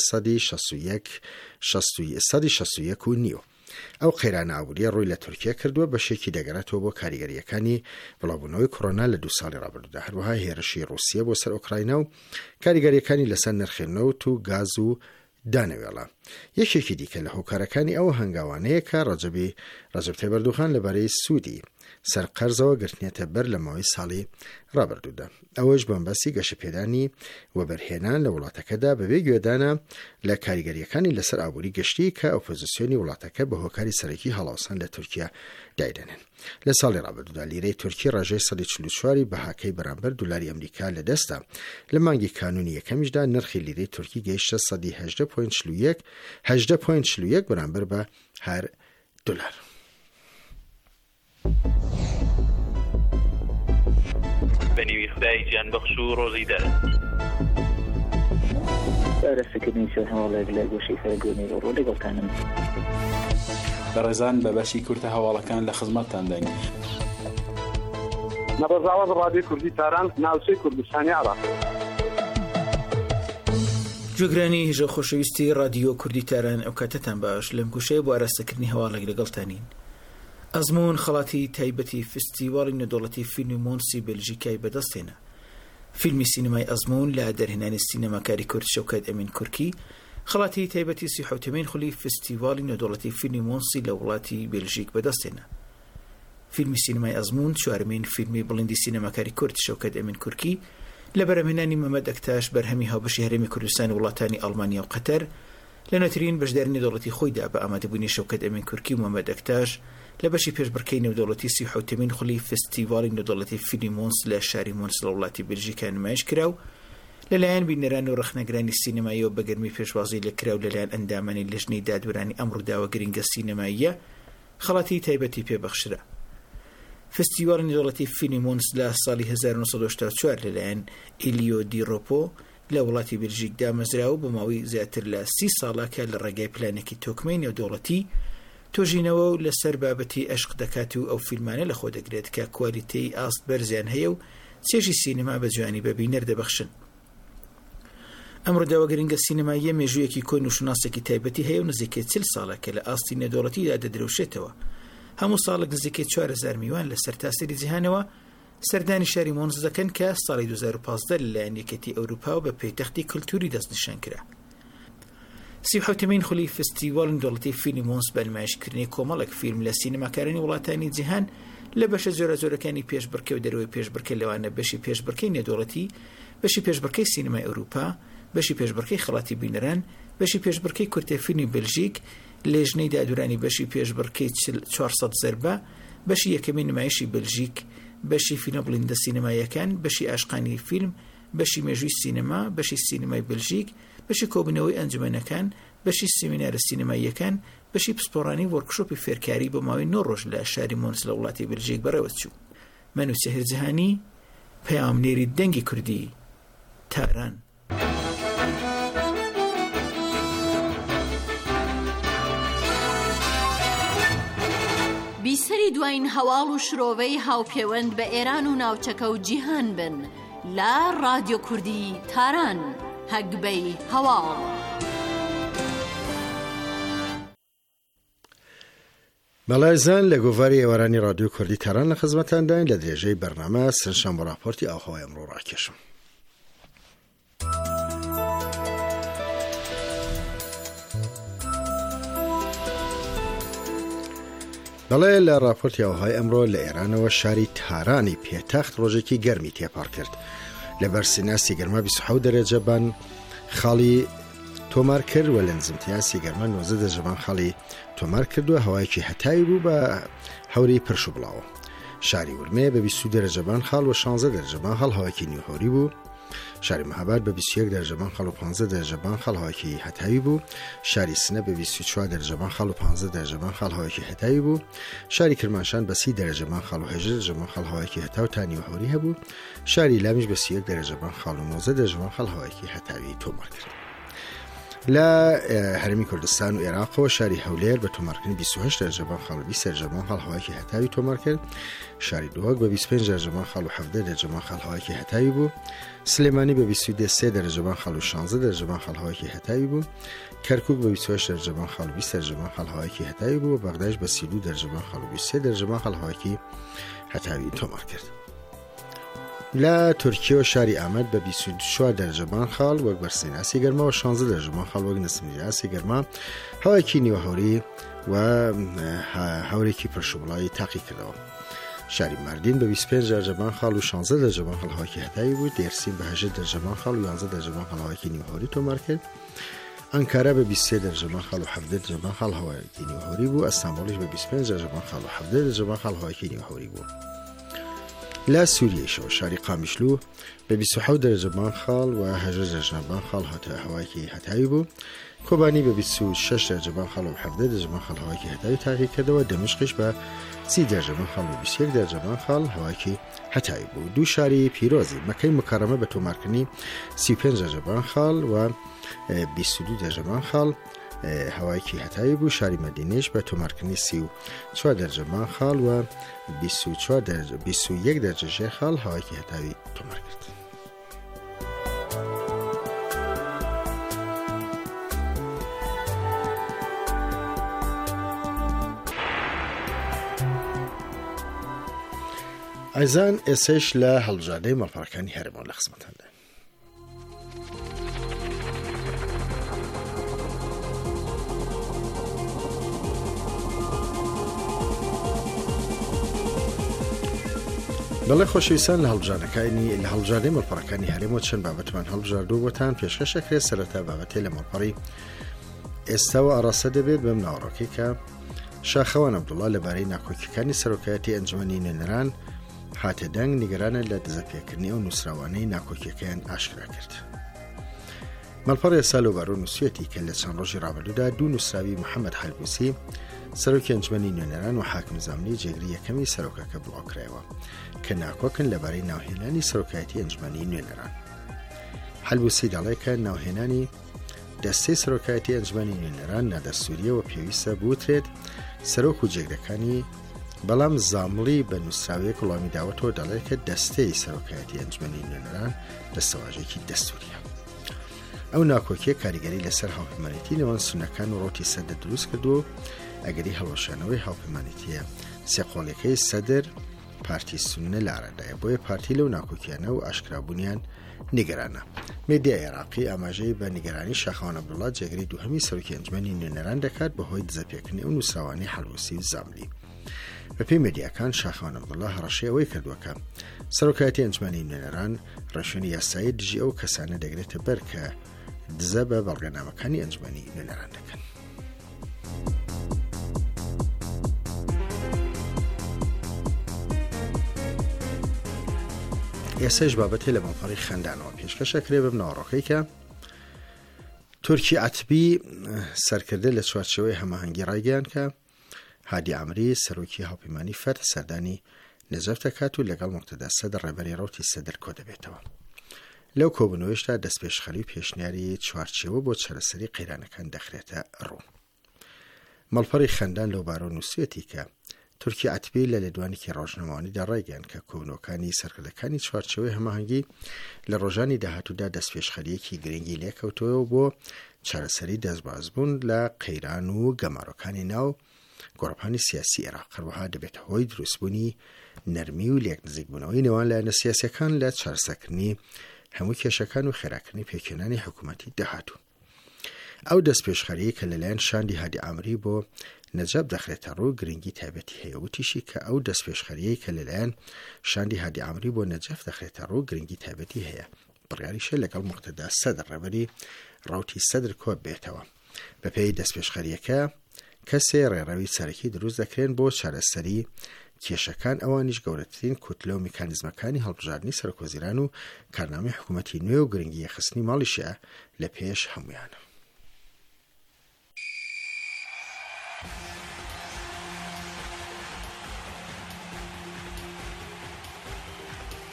61.9. ئەو قەیرانە ئابووریە ڕووی لە تورکیا کردووە بەشێکی دەگەڕێتەوە بۆ کاریگەریەکانی بڵاوبوونەوەی کۆڕۆنا لە 2 ساڵی ڕابردوودا. هەروەها هێرشی رووسیا بۆ سەر ئوکراینە و کاریگەریەکانی لەسەر نرخی نەوت و گاز و دانەوێڵە. یەکێکی دیکە لە هۆکارەکانی ئەو هەنگاوانەیە کە ڕەجەب تایب ئەردۆغان لەبارەی سوودی سەرقەرزەوە گرتنێتە بەر لە ماوەی ساڵی ڕابردوودا. ئەوەش بەمبەسی گەشەپێدانی وەبەرهێنان لە وڵاتەکەدا بەبێ گوێدانە لە کاریگەریەکانی لەسەر ئابووری گەشتی کە ئۆپۆزیسیۆنی وڵاتەکە بە هۆکاری سەرەکی هەڵاوسان لە تورکیا دایدەنێن. لە ساڵی ڕابردوودا لیرەی تورکی ڕێژەی 144 بەهاکەی بەرامبەر دولاری ئەمریکا لە دەستا. لە مانگی کانونی یەکەمیشدا نرخی لیرەی تورکی گەیشتە 118.1 بەرامبەر بە هەر دلار. بەنیوی خدای گیان بەخش و ڕۆژی دەر دەستکردنی هەواڵێک لە گۆشەی سەرگۆنی ڕۆ لەگەڵتانم بەڕێزان بە بەشی کورتە هەواڵەکان لە خزمەتتان دەین. نەبەزاوەز ڕادیۆ کوردی تاران ناوچەی کوردستانی عێراق. جوگرانی هێژە خۆشەویستی ڕادیۆ کوردی تاران ئەو کاتتان باش لەم گوشەیە بۆ ئاراستەکردنی هەواڵێک لەگەڵتانین. ئەزمون خەڵاتی تایبەتی فستیواڵی نەدۆڵەتی فیلمی مۆنسی بلژیکای بەدەستێنە. فیلمی سینەمای ئەزمون لە دەرهێنانی سینەماکاری کورد شەوکەت ئەمین کورکی خەڵاتی تایبەتی 37مین خولی فستیواڵی نەدۆڵەتی فیلمی مۆنسی لە وڵاتی بلژیک بەدەستێنە. فیلمی سینەمای ئەزمون 4مین فیلمی بڵندی سینەماکاری کورد شەوکەت ئەمین کورکی لە بەرهەمهێنانی مەمەد ئەکتاش بەرهەمی هاوبەشی هەرێمی کوردستان وڵاتانی ئەڵمانیا و قەتەر لە نەترین بەشداری نێودەوڵەتی خۆیدا بە ئامادەبوونی شەوکەت ئەمین کورکی و مەمەد ئەکتاش لە بەشی پێشبڕکەی نێودەوڵەتی 37مین خولی فستیواڵی نێودەوڵەتی فیلمی مۆنس لە شاری مۆنس لە وڵاتی بلژیکا نمایش کرا و لەلایەن بینەران و ڕخنەگرانی سینەماییەوە بەگەرمی پێشوازی لەکرا و لەلایەن ئەندامانی لەژنەی دادوەرانی ئەم ڕووداوە گرنگە سینەماییە خەڵاتی تایبەتی پێبەخشرا. فستیواڵی نێودەوڵەتی فیلمی مۆنس لە ساڵی 1984 لەلایەن ئیلیۆ دیڕۆپۆ لە وڵاتی بلژیک دامەزراوە بۆ ماوەی زیاتر لە 30 ساڵاکە لە ڕێگای پلانێکی تۆکمەی نێودەوڵەتی تۆژینەوە و لەسەر بابەتی ئەشق دەکات و ئەو فیلمانە لە خۆ دەگرێت کە کوالیتەی ئاست بەرزیان هەیە و چێژی سینەما بە جوانی بەبینەر دەبەخشن. ئەم ڕووداوە گرنگە سینەماییە مێژوویەکی کۆن و شناسێکی تایبەتی هەیە و نزیکەی 40 ساڵە کە لە ئاستی نێودەوڵەتیدا دەدرەوشێتەوە. هەموو ساڵێک نزیکەی 4000 میوان لە سەرتاسەری جیهانەوە سەردانی شاری مۆنس دەکەن کە ساڵی 2015 لەلایەن یەکێتی ئەوروپا و بە پەیتەختی کلتوری دەستنیشان کرا. 37مین خولی فستیواڵ نێودەوڵەتی فیلمی مۆنس بە نمایشکردنی کۆمەڵێک فیلم لە سینەماکارانی وڵاتانی جیهان لە بەشە جۆرەجۆرەکانی پێشبڕکێ و دەرەوەی پێشبڕکێ لەوانە بەشی پێشبڕکەی نێودەوڵەتی، بەشی پێشبڕکەی سینەمای ئەوروپا، بەشی پێشبڕکەی خەڵاتی بینەران، بەشی پێشبڕکەی کورتە فیلمی بلژیک، لێژنەی دادوورانی بەشی پێشبڕکەی 400 زەربە، بەشی یەکەمی نمایشی بلژیک، بەشی فیلمە بڵندە سینەماییەکان، بەشی ئاشقانی فیلم، بەشی مێژووی سینەما، بەشی سینەمای بلژیک، بەشی کۆبنەوەی ئەنجومەنەکان، بەشی سیمینارە سینەماییەکان، بەشی پسپۆڕانی وەرکشۆپی فێرکاری بۆ ماوەی 9 ڕۆژ لە شاری مۆنس لە وڵاتی بلژیک بەڕێوە چوو. من و سەهر جەهانی، پەیامنێری دەنگی کوردی تاران. بیسەری دوایین هەواڵ و شرۆڤەی هاوپەیوەند بە ئێران و ناوچەکە و جیهان بن لە ڕادیۆ کوردی تاران، هەگبەی هەواڵ. بەڵایزان لە گۆڤاری ئێوارانی ڕادیۆ کوردی تاران لە خزمەتانداین لە درێژەی بەرنامە سەرشان بۆ راپۆرتی ئاوهەوای ئەمڕۆ ڕاکێشم. بەڵێ لە راپۆرتی ئاوهەوای ئەمڕۆ لە ئێرانەوە شاری تارانی پێتەخت ڕۆژێکی گەرمی تێپاڕ کرد. لە بەرسینە سیگەرما 27 دەرەجە بان خاڵی تۆمار کرد و لە نزمتیان سیگەرما 90 دەرەجە بان خاڵی تۆمار کردووە. هەوایەکی هەتایی بوو بە هەوری پرش و بڵاوە. شاری ورمێ بە 20 دەرەجە بان خاڵ و 16 دەرەجە بان خاڵ هەوایەکی نیوهۆری بوو. شاری مەهاباد بە 21 دەرەجە بان خاڵ و 15 دەرەجە بان خاڵ هەوایەکی هەتایی بوو. شاری سنە بە 24 دەرەجە بان خاڵ و 15 دەرەجە بان خاڵ هەوایەکی هەتایی بوو. شاری کرماشان بە 30 دەرەجە بان خاڵ و 18 دەرەجە بان خاڵ هەوایەکی هەتا و تا نیوهۆری هەبوو. شاری لامیش بە 31 دەرەجە بان خاڵ و 19 دەرەجە بان خاڵ هەوایەکی هەتاوی تۆمار کرد. لە هەرمی کوردستان و عێراقەوە شاری هەولێر بە تۆمارکردنی 28 دەرەجەبان خاڵ و 20 دەرەجەبان خاڵ هەوایەکی هەتاوی تۆمار کرد. شاری دووەک بە 25 دەرەجەبان خاڵ و 17 دەرەجەبان خاڵ هەوایەکی هەتاوی بوو. سلێمانی بە 23 دەرەجەبان خاڵ و 16 دەرەجەبان خاڵ هەوایەکی هەتاوی بوو. کەرکووک بە 28 دەرەجەبان خاڵ و 20 دەرەجەبان خاڵ هەوایەکی هەتاوی بوو. بەغداد بە 32 دەرەجەبان خاڵ و 23 دەرەجەبان خاڵ هەوایەکی هەتاوی تۆمار کرد. لە تورکیە و شاری ئامەد بە 24 دەرەجەبان خاڵ وەک بەرزترین ئاسی گەرما و 16 دەرەجەبان خاڵ وەک نزمیری ئاسی گەرما هەوایەکی نیوەهۆری و هەورێکی پرشوبڵایی تاقی کردەوە. شاری ماردین بە 25 دەرەجەبان خاڵ و 16 دەرەجەبان خاڵ هەوایەکی هەتاوی بوو. دێرسین بە 8 دەرەجەبان خاڵ و 11 دەرەجەبان خاڵ هەوایەکی نیوەهۆری تۆمار کرد. ئەنکارا بە 23 دەرەجەبان خاڵ و 17 دەرەجەبان خاڵ هەوایەکی نیوەهۆری بوو. ئەستانبوڵیش بە 25 دەرەجەبان خاڵ و 17 دەرەجەبان خاڵ هەوایەکی نیوەهۆری بوو. لە سووریەشەوە شاری قامیشلو بە 27 دەرەجەبان خاڵ و 8 دەرەجەبان خاڵ هەوایەکی هەتاوی بوو. کۆبانی بە 26 دەرەجەبان خاڵ و 17 دەرەجەبان خاڵ هەوایەکی هەتاوی تاقی کردەوە. دەمشقش بە 30 دەرەجەبان خاڵ و 21 دەرەجەبان خاڵ هەوایەکی هەتاوی بوو. دوو شاری پیرۆزی مەکەی مکارەمە بە تۆمارکردنی 35 دەرەجەبان خاڵ و 22 دەرەجەبان خاڵ هەوایەکی هەتاوی بوو. شاری مەدینەش بە تۆمارکردنی 34 دەرەجەبان خاڵ و 21 دەرەجە خاڵ هەوایەکی هەتاوی تۆمار کرد. ئایزان ئێسش لە هەڵبژاردەی مەڵپەڕەکانی هەرێمەوە لە خزمەتاندا. بەڵێ خۆشەویستان لە هەڵبژاردەی مەڵپەڕەکانی هەرێمەوە چەند بابەتمان هەڵبژاردوو بۆتان پێشکەشەکرێت. سەرەتا بابەتێ لە مەڵپەڕی ئێستاوە ئاڕاستە دەبێت بەم ناوەڕۆکەی کە شاخەوان عەبدوڵڵا لەبارەی ناکۆکیەکانی سەرۆکایەتی ئەنجومەنی نوێنەران هاتە دەنگ نیگەرانە لە دزەپێکردنی ئەو نووسراوانەی ناکۆکیەکەیان ئاشکرا کرد. مەڵپەڕ ئێستا لەوبارە نووسێتی کە لە چەند ڕۆژی ڕابردوودا دوو نووسراوی محەممەد حەلبوسی سەرۆکی ئەنجومەنی نوێنەران و حاکم زامنی جێگری یەکەمی سەرۆکەکە بڵاوکرایەوە کە ناکۆکن لەبارەی ناوهێنانی سەرۆکایەتی ئەنجومەنی نوێنەران. حەلبوسی دەڵێ کە ناوهێنانی دەستەی سەرۆکایەتی ئەنجومەنی نوێنەران نادەستوریەوە پێویستە بوترێت سەرۆک و جێگرەکانی، بەڵام زامڵی بە نووسراوەیەک وڵامی داوەتەوە دەڵێت کە دەستەی سەرۆکایەتی ئەنجومەنی نوێنەران دەستەواژێکی دەستوریە. ئەو ناکۆکیە کاریگەری لەسەر هاوپەیمانیتی نێوان سونەکان و ڕۆتی سەدە دروست کردو ئەگەری هەڵۆشانەوەی هاوپەیمانیتیە سێقۆڵەکەی سەدر پارتی سونە لە ئارادایە، بۆیە پارتی لەو ناکۆکیانە و ئاشکرابوونیان نیگەرانە. مێدیای عێراقی ئاماژەی بە نیگەرانی شاخەوان عەبدوڵڵا جێگەری دووهەمی سەرۆکی ئەنجومەنی نوێنەران دەکات بەهۆی دزەپێکردنی ئەو نووسراوانەی حەلبوسی و زاملی. بەپێی مێدیاکان شاخەوان عەبدوڵڵا هەڕەشەی ئەوەی کردووە کە سەرۆکایەتی ئەنجومەنی نوێنەران ڕێشوێنی یاسایی دژی ئەو کەسانە دەگرێتە بەر کە دزە بە بەڵگەنامەکانی ئەنجومەنی نوێنەران دەکەن. ئێسەش بابەتێ لە مەڵپەڕی خەندانەوە پێشکەشەکرێ بەم ناوەڕۆکەی کە تورکی عەتبی سەرکردە لە چوارچێوەی هەماهەنگی ڕایگەیان کە هادی عەمری سەرۆکی هاوپەیمانی فەتح سەردانی نەجەف دەکات و لەگەڵ موقتەدا سەدر ڕێبەری ڕەوتی سەدر کۆ دەبێتەوە. لەو کۆبوونەوەیشدا دەستپێشخەری و پێشنیاری چوارچێوە بۆ چارەسەری قەیرانەکان دەخرێتە ڕوو. مەڵپەڕی خەندان لەوبارە نووسێتی کە تورکی عەتبی لە لێدوانێکی ڕۆژنەمەوانیدا ڕایگەیان کە کۆبوونەوەکانی سەرکردەکانی چوارچێوەی هەماهەنگی لە ڕۆژانی داهاتوودا دەستپێشخەریەکی گرنگی لێکەوتەوە بۆ چارەسەری دەستبازبوون لە قەیران و گەمارۆکانی ناو گۆڕەپانی سیاسی عێراق، هەروەها دەبێتە هۆی دروستبوونی نەرمی و لێک نزیکبوونەوەی نێوان لایەنە سیاسیەکان لە چارەسەرکردنی هەموو کێشەکان و خێراکردنی پێکهێنانی حکوومەتی داهاتوو. ئەو دەستپێشخەریە کە لەلایەن شاندی هادی عەمری بۆ نەجەف دەخرێتە ڕوو گرنگی تایبەتی هەیە، وتیشی کە ئەو دەستپێشخەریەی کە لەلایەن شاندی هادی عەمری بۆ نەجەف دەخرێتە ڕوو گرنگی تایبەتی هەیە، بڕیاریشە لەگەڵ موقتەدا سەدر ڕێبەری ڕەوتی سەدر کۆ بێتەوە. بەپێی دەستپێشخەریەکە کەسێ ڕێڕەوی سەرەکی دروست دەکرێن بۆ چارەسەری کێشەکان، ئەوانیش گەورەترین کوتلە و میکانیزمەکانی هەڵبژاردننی سەرۆکوەزیران و کارنامەی حکوومەتی نوێ و گرنگی یەخستنی ماڵیشە لە پێش هەمویانە.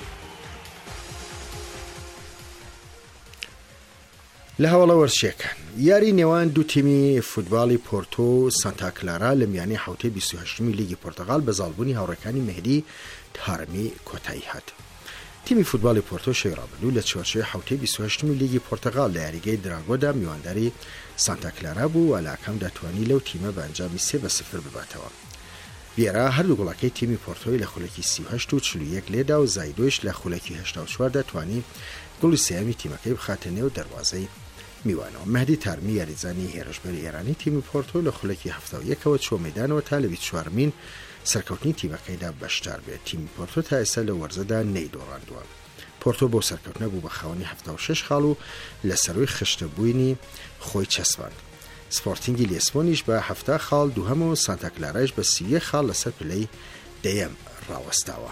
لە هەوڵە وەرچێکان یاری نێوان دوو تیمی فوتباڵی پۆرتۆ و سانتا کلارا لە میانەی حوتەی 28می لیگی پۆرتەغال بە زاڵبوونی هاوڕێکانی مهدی تارمی کۆتایی هات. تیمی فوتباڵی پۆرتۆ شەوی ڕابردوو لە چوارچێوەی حوتەی 28می لیگی پۆرتەغال لە یاریگەی دراگۆدا میوانداری سانتا کلارا بوو و لاکەم دەتوانی لەو تیمە بە ئەنجامی 3-0 بباتەوە. ڤیێرا هەردوو گوڵەکەی تیمی پۆرتۆی لە خولەکی 38 و 41 لێدا و زایدۆش لە خولەکی 84 دەتوانی گوڵی سێیەمی تیمەکەی بخاتە نێو دەروازەی میوانەوە. مهدی تارمی یاریزانی هێرشبەری ئێرانی تیمی پۆرتۆ لە خولەکی 71ەوە چۆ مەیدانەوە تا لە 24مین سەرکەوتنی تیمەکەیدا بەشدار بێت. تیمی پۆرتۆ تا ئێستا لە وەرزەدا نەیدۆڕاندووە. پۆرتۆ بۆ سەرکەوتنە بوو بە خاوەنی 76 خاڵ و لە سەروی خشتەبووینی خۆی چەسپاند. سپۆرتینگی لیسبۆنیش بە 70 خاڵ دووهەم و سانتا کلارایش بە 31 خاڵ لەسەر پلەی دەیەم ڕاوەستاوە.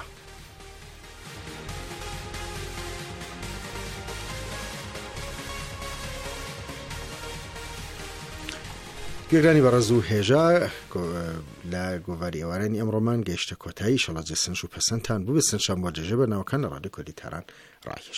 گوێگرانی بەڕێز و هێژا لە گۆڤاری ئێوارانی ئەمڕۆمان گەیشتە کۆتایی ئینشەڵڵا جەسنج و پەسەندتان بوو بستنشان بۆ جێژە بە ناوەکان لە ڕادیۆ کوردی تاران ڕاکێش.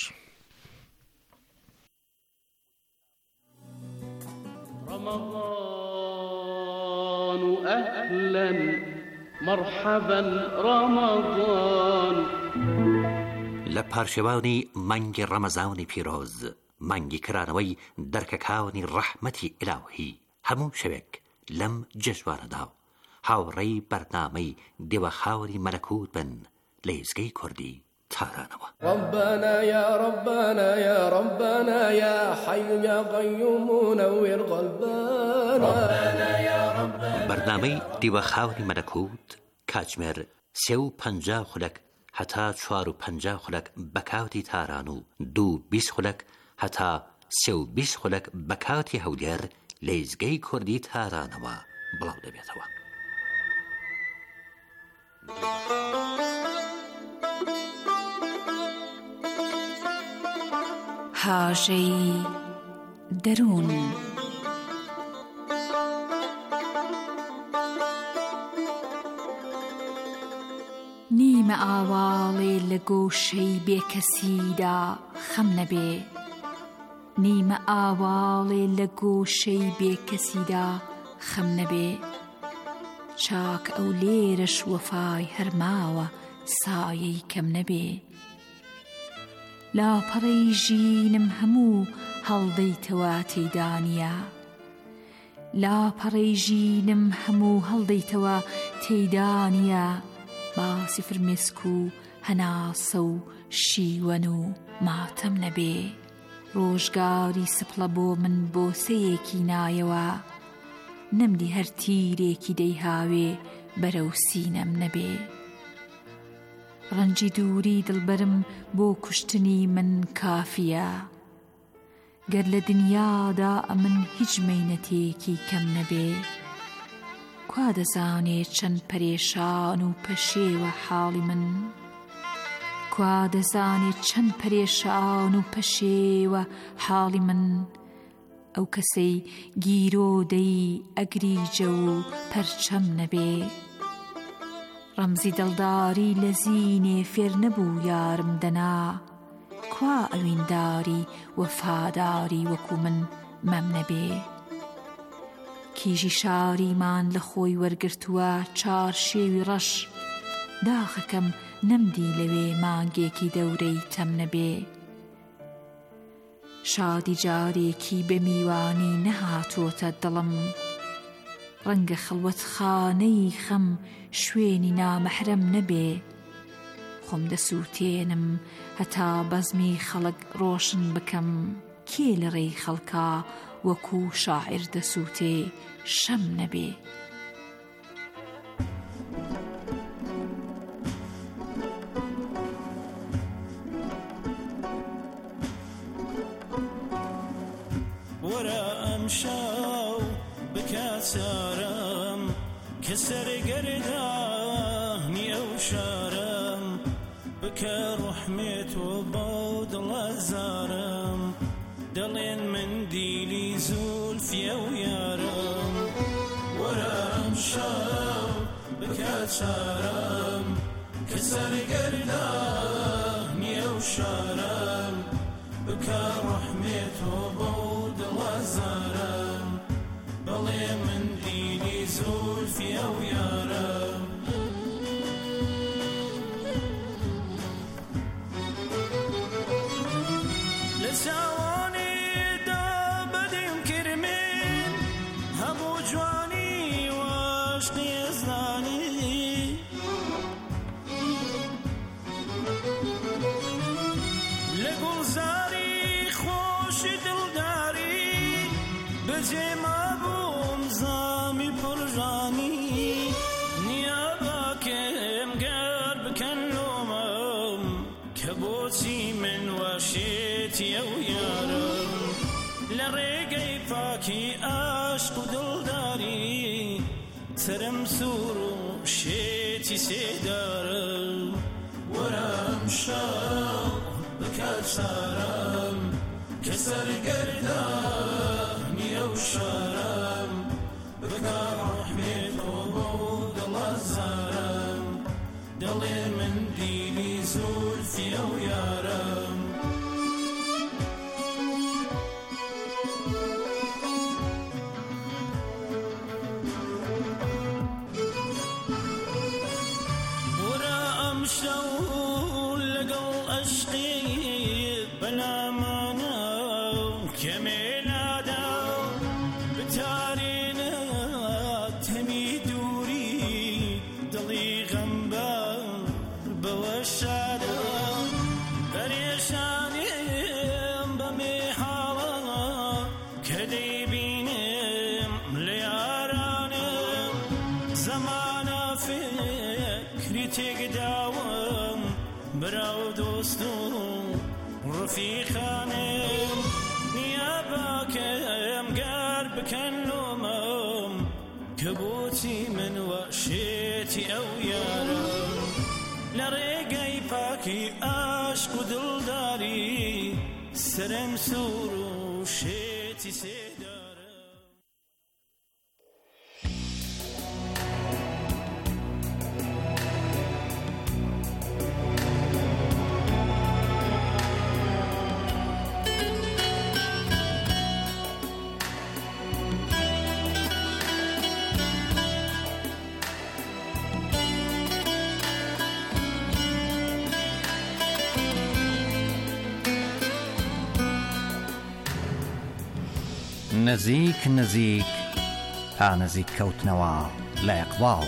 رمضان أهلا مرحبا رمضان لە پارشێوانی مانگی ڕەمەزانی پیرۆز مانگی کرانەوەی دەرکەکاونی ڕەحمەتی ئیلاهی هەموو شەوێک لەم جەژوارەدا هاوڕێی بەرنامەی دێوەخاوەری مەلەکوت بن لە هێزگەی کوردی تارانەوە. ربنا يا ربنا يا ربنا يا حي يا قيوم نور قلبنا ربنا يا ربنا. بەرنامەی دێوەخاوەری مەلەکوت کاتژمێر 3:50 خولەک هەتا 4:50 خولەک بەکاوتی تاران و 2:20 خولەک هەتا 3:20 خولەک بەکاوتی هەولێر لە هێزگەی کوردی تارانەوە بڵاو دەبێتەوە. هاژەی دەروون نیمە ئاواڵێ لە گۆشەی بێکەسیدا خەم نەبێ نیمە ئاواڵێ لە گۆشەی بێکەسیدا خەم نەبێ چاک ئەو لێرەش وەفای هەرماوە سایەی کەم نەبێ لاپەڕەی ژینم هەموو هەڵدەیتەوە تێیدانیە لاپەڕەی ژینم هەموو هەڵدەیتەوە تێیدانیە باسی فرمێسک و هەناسە و شیوەن و ماتەم نەبێ ڕۆژگاری سپڵە بۆ من بۆسەیەکی نایەوە نەمدی هەر تیرێکی دەیهاوێ بەرەو سینەم نەبێ ڕەنجی دووری دڵبەرم بۆ کوشتنی من کافیە گەر لە دنیادا ئەمن هیچ مەینەتێکی کەم نەبێ کوا دەزانێت چەند پەرێشان و پەشێوە حاڵی من کوا دەزانێت چەند پەرێشان و پەشێوە حاڵی من ئەو کەسەی گیرۆدەی ئەگریجە و پەرچەم نەبێ ڕەمزی دڵداری لە زینێ فێر نەبوو یارم دەنا کوا ئەوینداری وەفاداری وەکو من مەم نەبێ کیژی شاریمان لە خۆی وەرگرتووە چار شێوی ڕەش داخەکەم نەمدی لەوێ مانگێکی دەورەی تەم نەبێ شادی جارێکی بە میوانی نەهاتۆتە دڵم ڕەنگە خەڵوەت خانەی خەم شوێنی نامەحرەم نەبێ خۆم دەسووتێنم هەتا بەزمی خەڵک ڕۆشن بکەم کێ لە ڕێی خەڵکا وەکو شاعر دەسووتێ شەم نەبێ وەرە ئەم شەو بکات سارم کە سەرگەردانی ئەو شارم بکە ڕوحمێت و بەو دڵە زارم دەڵێن من دیلی زولفیە و یارم وەرە ئەم شەو بکات سارم کە سەرگەردانی ئەو شارم بکە ڕوحمێت و بەو دڵە زارم ئەو یارم لە چاوانێدا بەدیم کرمێن هەموو جوانی واشقی ئێزدانی لە گوڵزاری خۆشی دڵداری بەجێ مابووم زامی پڕژانی نییە باکەم گەر بکەن لۆمەم کە بۆچی من واشێتی ئەو یارم لە ڕێگەی پاکی عاشق و دڵداری سرم سوور و شێتی سێدارم وەرم شەو بکات سارم کە سەرگەردانی ئەو شارم بکە ڕەحمێت و بۆ دڵەزارم دەڵێ من دیلی زولفی ئەو یارم وەرە ئەم شەو لەگەڵ عەشقی بەلامانە کەمێلادا بتارێنە تەمی دووری دڵی غەمبەر بەوە شادە پەرێشانیم بەمێ حاڵە کە دەیبینم لە یارانم زەمانە فکری تێکداوم براو دۆست و ڕفیقانم نییە باکەم گەر بکەن لۆمەم کە بۆچی من وەشێتی ئەو یارم لە ڕێگەی پاکی عاشق و دڵداری سرم سوور و شێتی سێدارم نزیک نزیک تا نزیک کەوتنەوە لە ئیقباڵ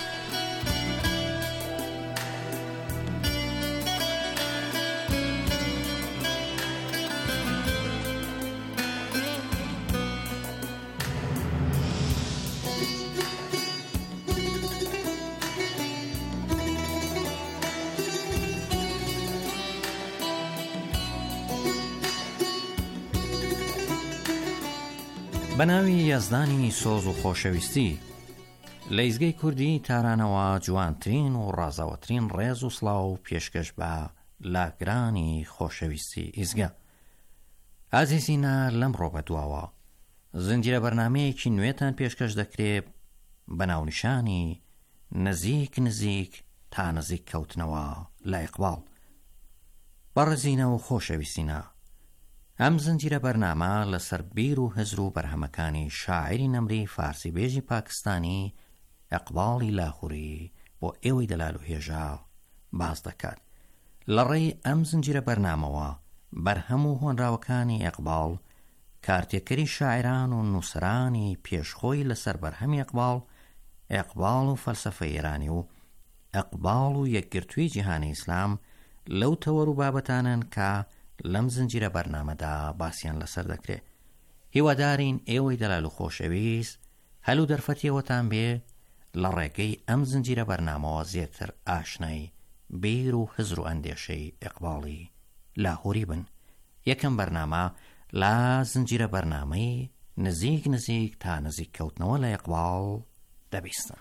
بەناوی یازدانی سۆز و خۆشەویستی لە ئیزگەی کوردی تارانەوە جوانترین و ڕازاوەترین ڕێز و سڵاو پێشکەش بە لاگرانی خۆشەویستی ئیزگە. ئازیزینە لەم ڕۆبەدواوە زنجیرە بەرنامەیەکی نوێتان پێشکەش دەکرێت بە ناونیشانی نزیک نزیک تا نزیک کەوتنەوە لە ئیقباڵ. بەڕێزینە و خۆشەویستینە، ئەم زنجیرە بەرنامە لەسەر بیر و هزر و بەرهەمەکانی شاعری نەمری فارسی بێژی پاکستانی ئیقباڵی لاهووری بۆ ئێوەی دەلال و هێژا باز دەکات. لە ڕێی ئەم زنجیرە بەرنامەوە بەرهەم و هۆنراوەکانی ئیقباڵ، کارتێکەری شاعران و نووسرانی پێشخۆی لەسەر بەرهەمی ئیقباڵ و فەلسەفەی ئێرانی و ئیقباڵ و یەکگرتووی جیهانی ئیسلام لەو تەوەر و بابەتانن کە لەم زنجیرە بەرنامەدا باسییان لەسەر دەکرێت. هیوادارین ئێوەی دەلال و خۆشەویست هەلو دەرفەتیەوەتان بێ لە ڕێگەی ئەم زنجیرە بەرنامەوە زیاتر ئاشنای بیر و هزر و ئەندێشەی ئیقباڵی لاهووری بن. یەکەم بەرنامە لە زنجیرە بەرنامەی نزیک نزیک تا نزیک کەوتنەوە لە ئیقباڵ دەبیستن.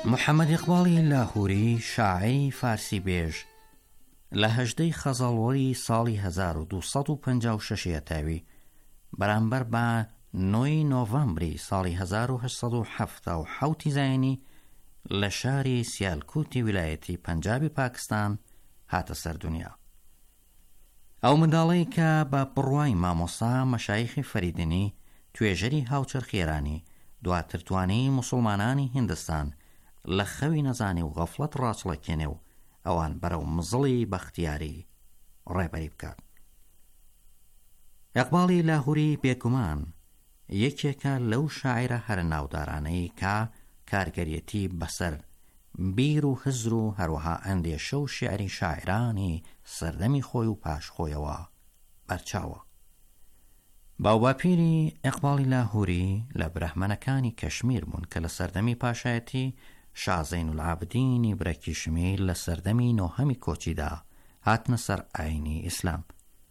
محەممەد ئیقباڵی لاهووری شاعری فارسی بێژ لە 18 خەزاڵوەری ساڵی 1256 تاوی بەرامبەر بە 9 نۆڤەمبری ساڵی 1877 زاینی لە شاری سیالکوتی ویلایەتی پەنجابی پاکستان هاتە سەر دنیا. ئەو منداڵەی کە بە بڕوای مامۆستا مەشایخی فەریدنی توێژەری هاوچەرخ ئێرانی دواتر توانەی موسڵمانانی هیندستان لە خەوی نەزانی و غەفڵەت ڕاچڵەکێنێ و ئەوان بەرەو مزڵی بەختیاری ڕێبەری بکات. ئیقباڵی لاهووری بێگومان یەکێکە لەو شاعرە هەرە ناودارانەی کە کارگەریەتی بەسەر بیر و هزر و هەروەها ئەندێشە و شیعری شاعرانی سەردەمی خۆی و پاشخۆیەوە بەرچاوە. باوباپیری ئیقباڵی لاهووری لە برەهمەنەکانی کەشمیر بوون کە لە سەردەمی پاشایەتی شا زەین العابدینی برەکیشمیر لە سەردەمی نۆهەمی کۆچیدا هاتنە سەر ئاینی ئیسلام.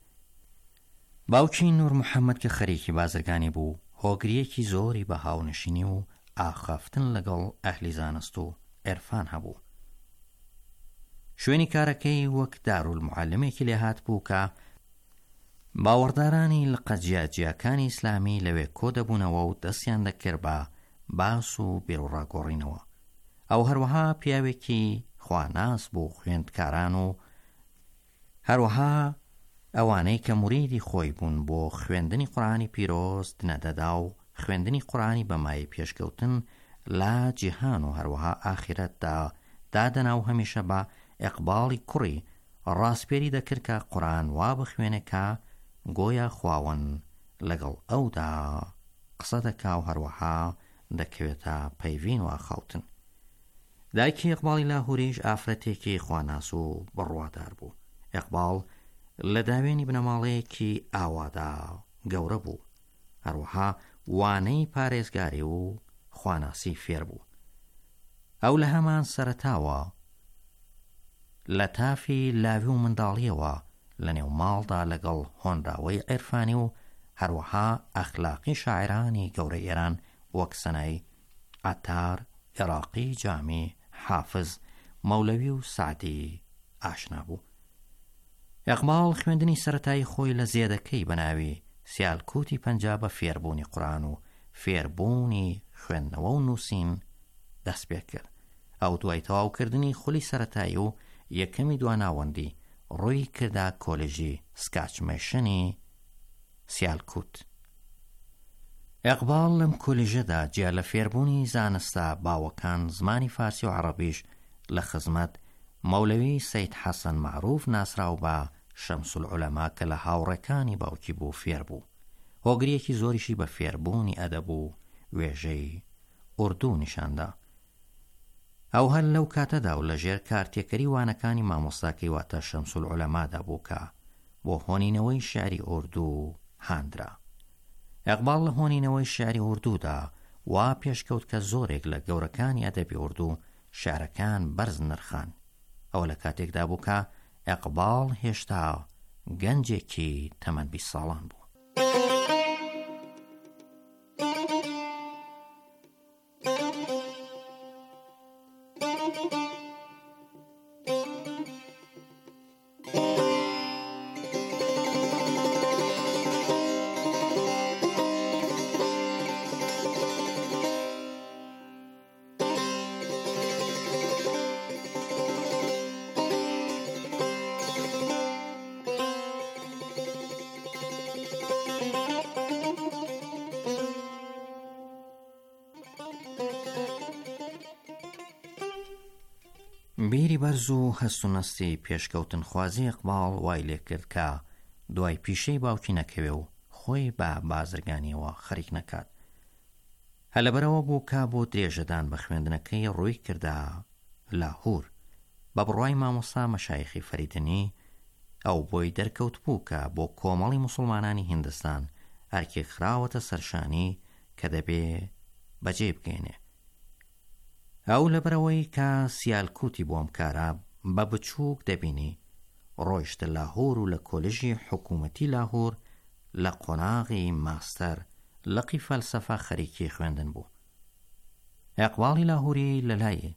باوکی نور محەممەد کە خەریکی بازرگانی بوو هۆگریەکی زۆری بە هاونشینی و ئاخافتن لەگەڵ ئەهلی زانست و عێرفان هەبوو. شوێنی کارەکەی وەک دارولموعەلمێکی لێهات بوو کە باوەڕدارانی لە قەجیاجیاکانی ئیسلامی لەوێ کۆ دەبوونەوە و دەستیان دەکرد بە باس و بێوڕاگۆڕینەوە. ئەو هەروەها پیاوێکی خواناس بوو خوێندکاران و هەروەها ئەوانەی کە موریدی خۆی بوون بۆ خوێندنی قورئانی پیرۆز نەدەدا و خوێندنی قورئانی بەمای پێشکەوتن لە جیهان و هەروەها ئاخرەتدا دادەنا و هەمیشە بە ئیقباڵی کوڕی ڕاستپێری دەکرد کە قورئان وا بخوێنێ کە گۆیا خواوەن لەگەڵ ئەودا قسە دەکا و هەروەها دەکەوێتە پەیوین و ئاخاوتن. دایکی ئیقباڵی لاهووریش ئافرەتێکی خواناس و بڕوادار بوو. ئیقباڵ لە داوێنی بنەماڵەیەکی ئاوادا گەورە بوو، هەروەها وانەی پارێزگاری و خواناسی فێر بوو. ئەو لە هەمان سەرەتاوە لە تافی لاوی و منداڵیەوە لە نێو ماڵدا لەگەڵ هۆنراوەی عێرفانی و هەروەها ئەخلاقی شاعرانی گەورەی ئێران وەک سەنای عەتار، عێراقی، جامی، حافز، مەولەوی و سعدی ئاشنا بوو. ئیقباڵ خوێندنی سەرەتایی خۆی لە زێدەکەی بەناوی سیالکوتی پەنجاب بە فێربوونی قورئان و فێربوونی خوێندنەوە و نووسین دەست پێ کرد. ئەو دوای تەواوکردنی خولی سەرەتایی و یەکەمی دواناوەندی ڕووی کردا کۆلێژی سکاچمێشنی سیالکوت. ئیقباڵ لەم کۆلێژەدا جیا لە فێربوونی زانستە باوەکان زمانی فارسی و عەرەبیش لە خزمەت مەولەوی سەید حەسەن معروف ناسراو بە شەمس العولەما کە لە هاوڕێکانی باوکی بوو فێر بوو. هۆگریەکی زۆریشی بە فێربوونی ئەدەب و وێژەی ئوردو نیشاندا. ئەو هەر لەو کاتەدا و لەژێر کارتێکەری وانەکانی مامۆستاکەی واتە شەمس العولەمادا بوو کە بۆ هۆنینەوەی شیعری ئوردو هاندرا. ئیقباڵ لە هۆنینەوەی شیعری ئوردودا وا پێشکەوت کە زۆرێک لە گەورەکانی ئەدەبی ئوردو شارەکان بەرز نرخان. ئەوە لە کاتێکدا بوو کە ئیقباڵ هێشتا گەنجێکی تەمەن 20 ساڵان بوو. بیری بەرز و هەست و نەستی پێشکەوتن خوازی ئیقباڵ وای لێ کرد کە دوای پیشەی باوکی نەکەوێ و خۆی بە بازرگانیەوە خەریک نەکات. هە لەبەرەوە بوو کە بۆ درێژەدان بە خوێندنەکەی ڕووی کردا لاهوور بە بڕوای مامۆستا مەشایخی فەریدنی. ئەو بۆی دەرکەوت بوو کە بۆ کۆمەڵی موسڵمانانی هیندستان ئەرکێک خراوەتە سەرشانی کە دەبێ بەجێ بگێنێ. ئەو لەبەرەوەی کە سیالکوتی بۆم کارە بە بچووک دەبینی ڕۆیشتە لاهوور و لە کۆلێژی حکوومەتی لاهوور لە قۆناغی ماستەر لەقی فەلسەفە خەریکی خوێندن بوو. ئیقباڵی لاهووری لە لای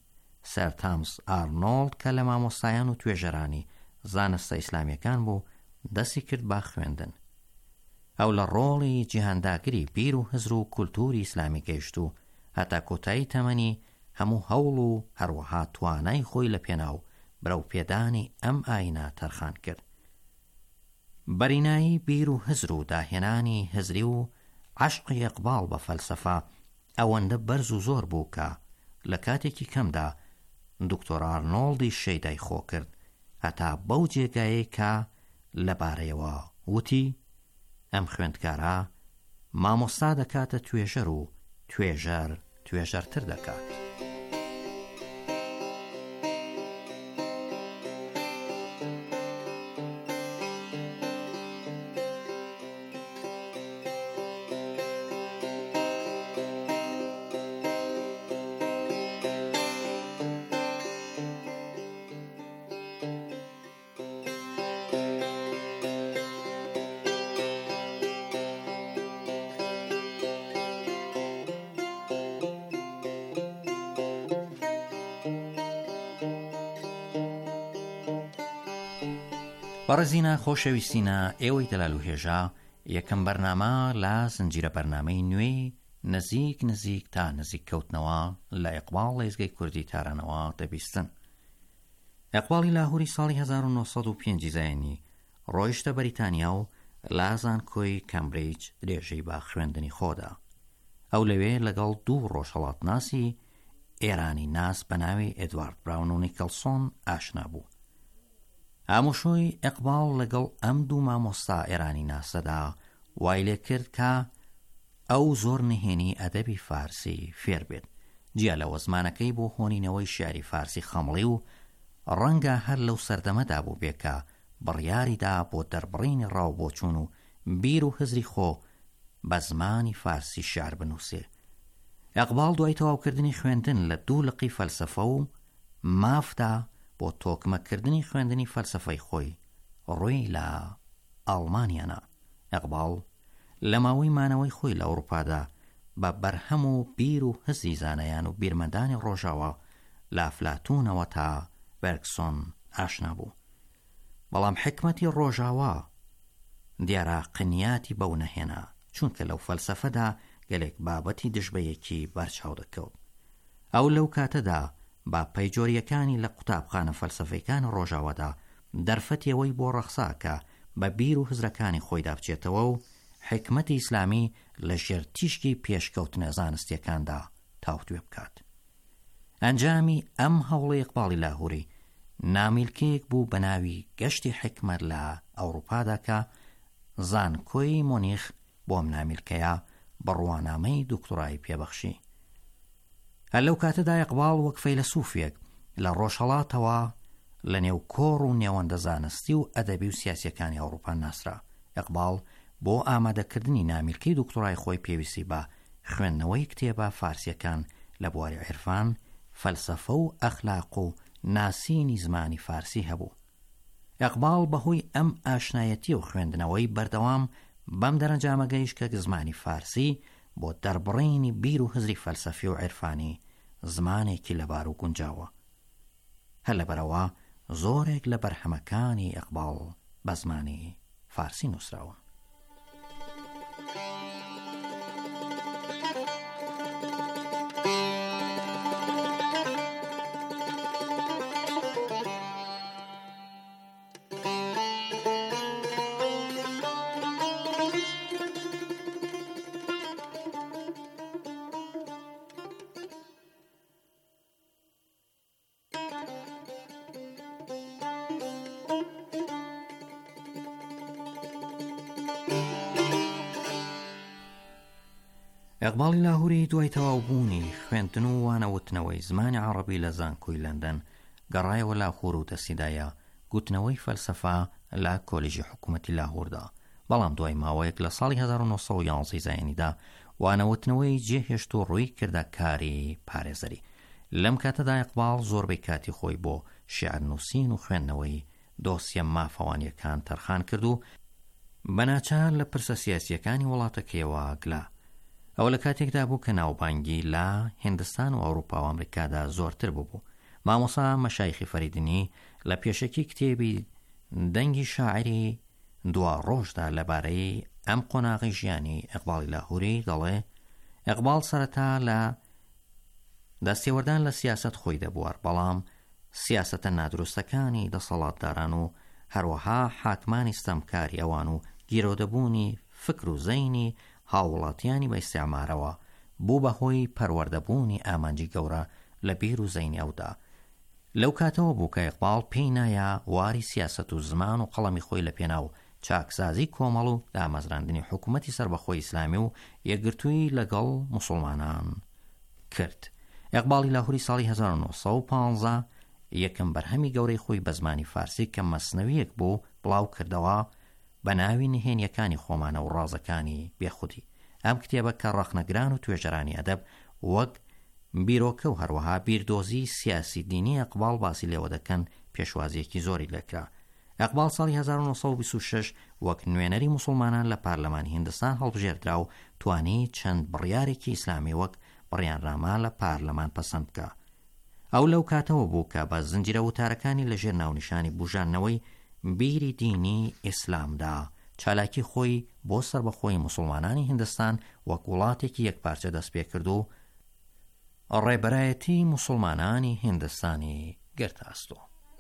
سەر تامس ئارنۆڵد کە لە مامۆستایان و توێژەرانی زانستە ئیسلامیەکان بوو دەستی کرد با خوێندن. ئەو لە ڕۆڵی جیهانداگری بیر و هزر و کولتوری ئیسلامی گەیشت و هەتا کۆتایی تەمەنی هەموو هەوڵ و هەروەها توانای خۆی لە پێناو برەو پێدانی ئەم ئاینە تەرخان کرد. بەرینایی بیر و هزر و داهێنانی هزری و عەشقی ئیقباڵ بە فەلسەفە ئەوەندە بەرز و زۆر بوو کە لە کاتێکی کەمدا دکتۆر ئارنۆڵدی شەیدای خۆ کرد هەتا بەو جێگایەی کە لەبارەیەوە وتی ئەم خوێندکارە مامۆستا دەکاتە توێژەر و توێژەر توێژەرتر دەکات. بەڕێزینە خۆشەویستینە ئێوەی دەلال و هێژا یەکەم بەرنامە لە زنجیرە بەرنامەی نوێی نزیک تا نزیک کەوتنەوە لە ئیقباڵ لە ئێزگەی کوردی تارانەوە دەبیستن. ئیقباڵی لاهوری ساڵی 1905 زایانی ڕۆیشتە بەریتانیا و لە زانکۆی کەمبریج درێژەی با خوێندنی خۆدا. ئەو لەوێ لەگەڵ دوو ڕۆژهەڵاتناسی ئێرانی ناس بە ناوی ئێدوارد براون و نیکەلسۆن ئاشنا بوو. ئامۆژۆی ئیقباڵ لەگەڵ ئەم دوو مامۆستا ئێرانی ناسەدا وای لێ کرد کە ئەو زۆر نهێنی ئەدەبی فارسی فێر بێت، جیا لەوە زمانەکەی بۆ هۆنینەوەی شیعری فارسی خەمڵی و ڕەنگە هەر لەو سەردەمەدا بوو بێکە بڕیاریدا بۆ دەربڕینی ڕاو بۆچوون و بیر و هزری خۆ بە زمانی فارسی شعر بنووسێ. ئیقباڵ دوای تەواوکردنی خوێندن لە دوو لقی فەلسەفە و مافدا بۆ تۆکمەکردنی خوێندنی فەلسەفەی خۆی ڕووی لە ئەڵمانیانا. ئیقباڵ لە ماوەی مانەوەی خۆی لە ئەوروپادا بە بەرهەم و بیر و هزی زانایان و بیرمەندانی ڕۆژاوە لە ئەفلاتونەوە تا بەرگسۆن ئاشنا بوو. بەڵام حکمەتی ڕۆژاوە دیارە قنیاتی بەو نەهێنا، چونکە لەو فەلسەفەدا گەلێک بابەتی دژبەیەکی بەرچاو دەکەوت. ئەو لەو کاتەدا با پەیجۆریەکانی لە قوتابخانە فەلسەفەیەکان ڕۆژاوەدا دەرفەتیەوەی بۆ ڕەخسا کە بە بیر و هزرەکانی خۆیدا بچێتەوە و حکمەتی ئیسلامی لە ژێر تیشکی پێشکەوتنە زانستیەکاندا تاوتوێ بکات. ئەنجامی ئەم هەوڵی ئیقباڵی لاهوری نامیلکەیەک بوو بە ناوی گەشتی حکمت لە ئەوروپادا کە زانکۆی مۆنیخ بۆ ئەم نامیلکەیە بڕوانامەی دکتۆرای پێبەخشی. هەر لەو کاتەدا ئیقباڵ وەک فەیلسوفێک لە ڕۆژهەڵاتەوە لە نێو کۆڕ و نێوەندە زانستی و ئەدەبی و سیاسیەکانی ئەوروپا ناسرا. ئیقباڵ بۆ ئامادەکردنی نامیلکەی دکتۆرای خۆی پێویستی بە خوێندنەوەی کتێبە فارسیەکان لە بواری عیرفان، فەلسەفە و ئەخلاق و ناسینی زمانی فارسی هەبوو. ئیقباڵ بەهۆی ئەم ئاشنایەتی و خوێندنەوەی بەردەوام بەم دەرەنجامە گەیشت کە زمانی فارسی بۆ دەربڕینی بیر و هزری فەلسەفی و عیرفانی زمانێکی لەبار و گونجاوە. هەر لەبەرەوە زۆرێک لە بەرهەمەکانی ئیقباڵ بە زمانی فارسی نووسراون. ئیقباڵی لاهوری دوای تەواوبوونی خوێندن و وانەوتنەوەی زمانی عەرەبی لە زانکۆی لەندەن گەڕایەوە لاهور و دەستیدایە گوتنەوەی فەلسەفە لە کۆلیژی حکوومەتی لاهوردا. بەڵام دوای ماوەیەک لە ساڵی 1911 زایانیدا وانەوتنەوەی جێهێشت و ڕووی کردە کاری پارێزەری. لەم کاتەدا ئیقباڵ زۆربەی کاتی خۆی بۆ شیعرنووسین و خوێندنەوەی دۆسیە مافەوانیەکان تەرخان کرد و بەناچار لە پرسە سیاسیەکانی وڵاتەکەیەوە گلا. ئەوە لە کاتێکدا بوو کە ناوبانگی لە هیندستان و ئەوروپا و ئەمریکادا زۆرتر بوو. مامۆسا مەشایخی فەریدنی لە پێشەکی کتێبی دەنگی شاعری دوا ڕۆژدا لەبارەی ئەم قۆناغی ژیانی ئیقباڵی لاهووری دەڵێ ئیقباڵ سەرەتا لە دەستێوەردان لە سیاسەت خۆی دەبوار، بەڵام سیاسەتە نادروستەکانی دەسەڵاتداران و هەروەها حاکمانی ستەمکاری ئەوان و گیرۆدەبوونی فکر و زەینی هاوڵاتیانی بە ئیستیعمارەوە بوو بەهۆی پەروەردەبوونی ئامانجی گەورە لە بیر و زەینی ئەودا. لەو کاتەوە بوو کە ئیقباڵ پێی نایە واری سیاسەت و زمان و قەڵەمی خۆی لە پێناو چاکسازی کۆمەڵ و دامەزراندنی حکوومەتی سربەخۆی ئیسلامی و یەکگرتووی لەگەڵ موسڵمانان کرد. ئیقباڵی لاهووری ساڵی 1950 یەکەم بەرهەمی گەورەی خۆی بە زمانی فارسی کە مەسنەویەک بوو بڵاو کردەوە بە ناوی نهێنیەکانی خۆمانە و ڕازەکانی بێخودی. ئەم کتێبە کە ڕەخنەگران و توێژەرانی ئەدەب وەک بیرۆکە و هەروەها بیردۆزی سیاسی دینی ئیقباڵ باسی لێوە دەکەن پێشوازیەکی زۆری لێکرا. ئیقباڵ ساڵی 1926 وەک نوێنەری موسڵمانان لە پارلەمانی هیندستان هەڵبژێردرا و توانی چەند بڕیارێکی ئیسلامی وەک بڕیانراما لە پارلەمان پەسەند بکە. ئەو لەو کاتەوە بوو کە بە زنجیرە وتارەکانی لەژێر ناونیشانی بوژانەوەی بیری دینی ئیسلامدا چالاکی خۆی بۆ سربەخۆی موسڵمانانی هیندستان وەک وڵاتێکی یەکپارچە دەست پێ کرد و ڕێبەرایەتی موسڵمانانی هیندستانی گرتاستۆ.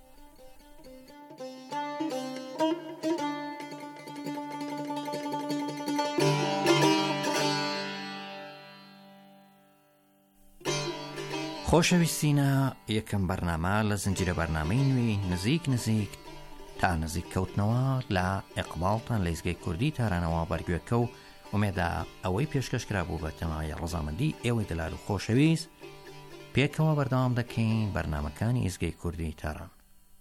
خۆشەویستینە، یەکەم بەرنامە لە زنجیرە بەرنامەی نوێی نزیک تا نزیک کەوتنەوە لە ئیقباڵتان لە ئیزگەی کوردی تارانەوە بەرگوێکە و ئومێدا ئەوەی پێشکەشکرا بوو بە تەمای ڕەزامەندی ئێوەی دلال و خۆشەویست پێکەوە بەردەوام دەکەین بەرنامەکانی ئیزگەی کوردی تاران.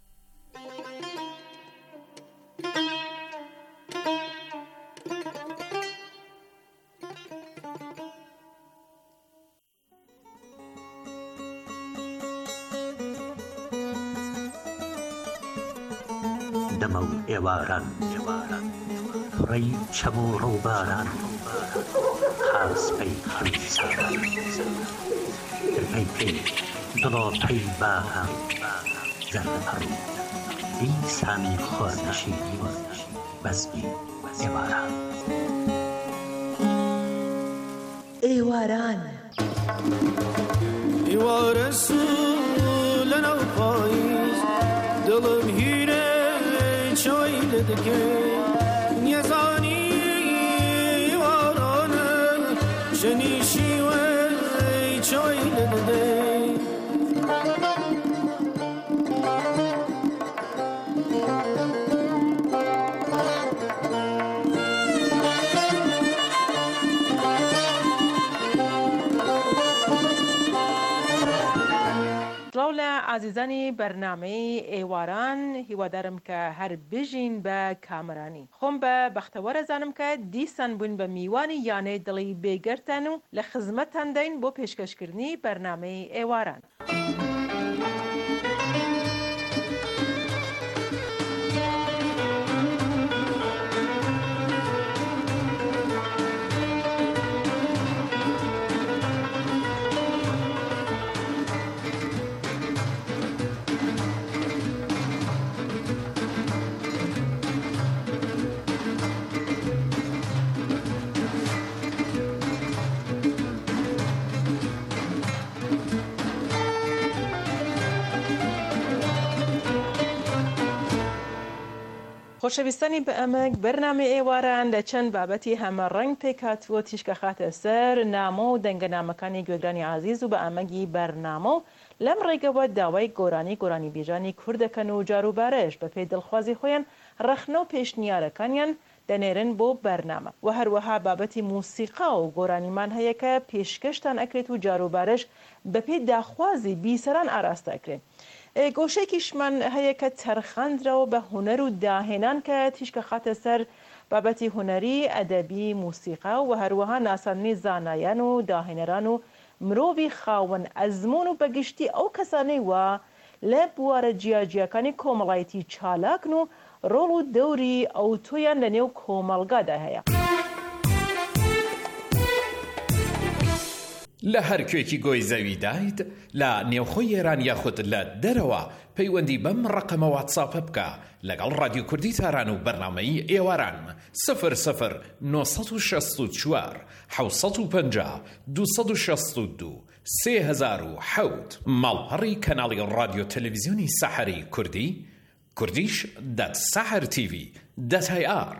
دەمە و ئێواران ڕێی چەمە و ڕووباران خاسپەی خەمساران درپەی پێی دڵۆپەی باهام زەردەپەڕ و دیسانی خۆرنەشینی و بەزمی ئێواران. ئێواران ئێوارە سوو لەناو پاییز دڵم هیرە چۆی لە دەکەی نیەزانی ئێوارانە ژەنیشی وەی چۆی لە دەدەی عزیزانی بەرنامەی ئێواران، هیوادارم کە هەر بژین بە کامرانی. خۆم بە بەختەوەرە زانم کە دیسان بوون بە میوانی یانەی دڵی بێگەرتان و لە خزمەتتان دەین بۆ پێشکەشکردنی بەرنامەی ئێواران. خۆشەویستانی بە ئەمەک بەرنامەی ئێواران لە چەند بابەتی هەمە ڕەنگ پێکاتوە تیشکە خاتە سەر نامە و دەنگەنامەکانی گوێگرانی عزیز و بە ئەمەگی بەرنامە و لەم ڕێگەوە داوای گۆرانی بیژانی کوردەکەن و جاروبارەش بە پێی دڵخوازی خۆیان ڕەخنە و پێشنیارەکانیان دەنێرن بۆ بەرنامە و هەروەها بابەتی موسیقا و گۆرانیمان هەیە کە پێشکەشتان ئەکرێت و جاروبارەش بە پێی داخوازی بیسەران ئاراستە ئەکرێت. گۆشێکیشمان هەیە کە تەرخاندرەوە بە هوەر و داهێنان کە تیشکە خاتە سەر بابەتی هوەری، ئەدەبی، موسیقا و هەروەها ناساندنی زانایان و داهێنەران و مرۆڤی خاوەن ئەزمون و بەگشتی ئەو کەسانەی وە لە بوارە جیاجیەکانی کۆمەڵایەتی چالاکن و ڕۆڵ و دەوری ئەو تۆیان لە نێو کۆمەڵگادا هەیە. لە هەرکوێکی گۆی زەوی دایت لە نێوخۆی ئێران یاخود لە دەرەوە پەیوەندی بەم ڕقەمە واتساپە بکە لەگەڵ رادیۆ کوردی تاران و بەرنامەی ئێواران 00 964 750 262 3007 ماڵپەڕی کەناڵی رادیۆ تەلەڤیزیۆنی سەحەری کوردی kurdish.sahartv.ir.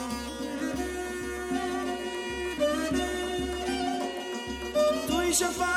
شفاعة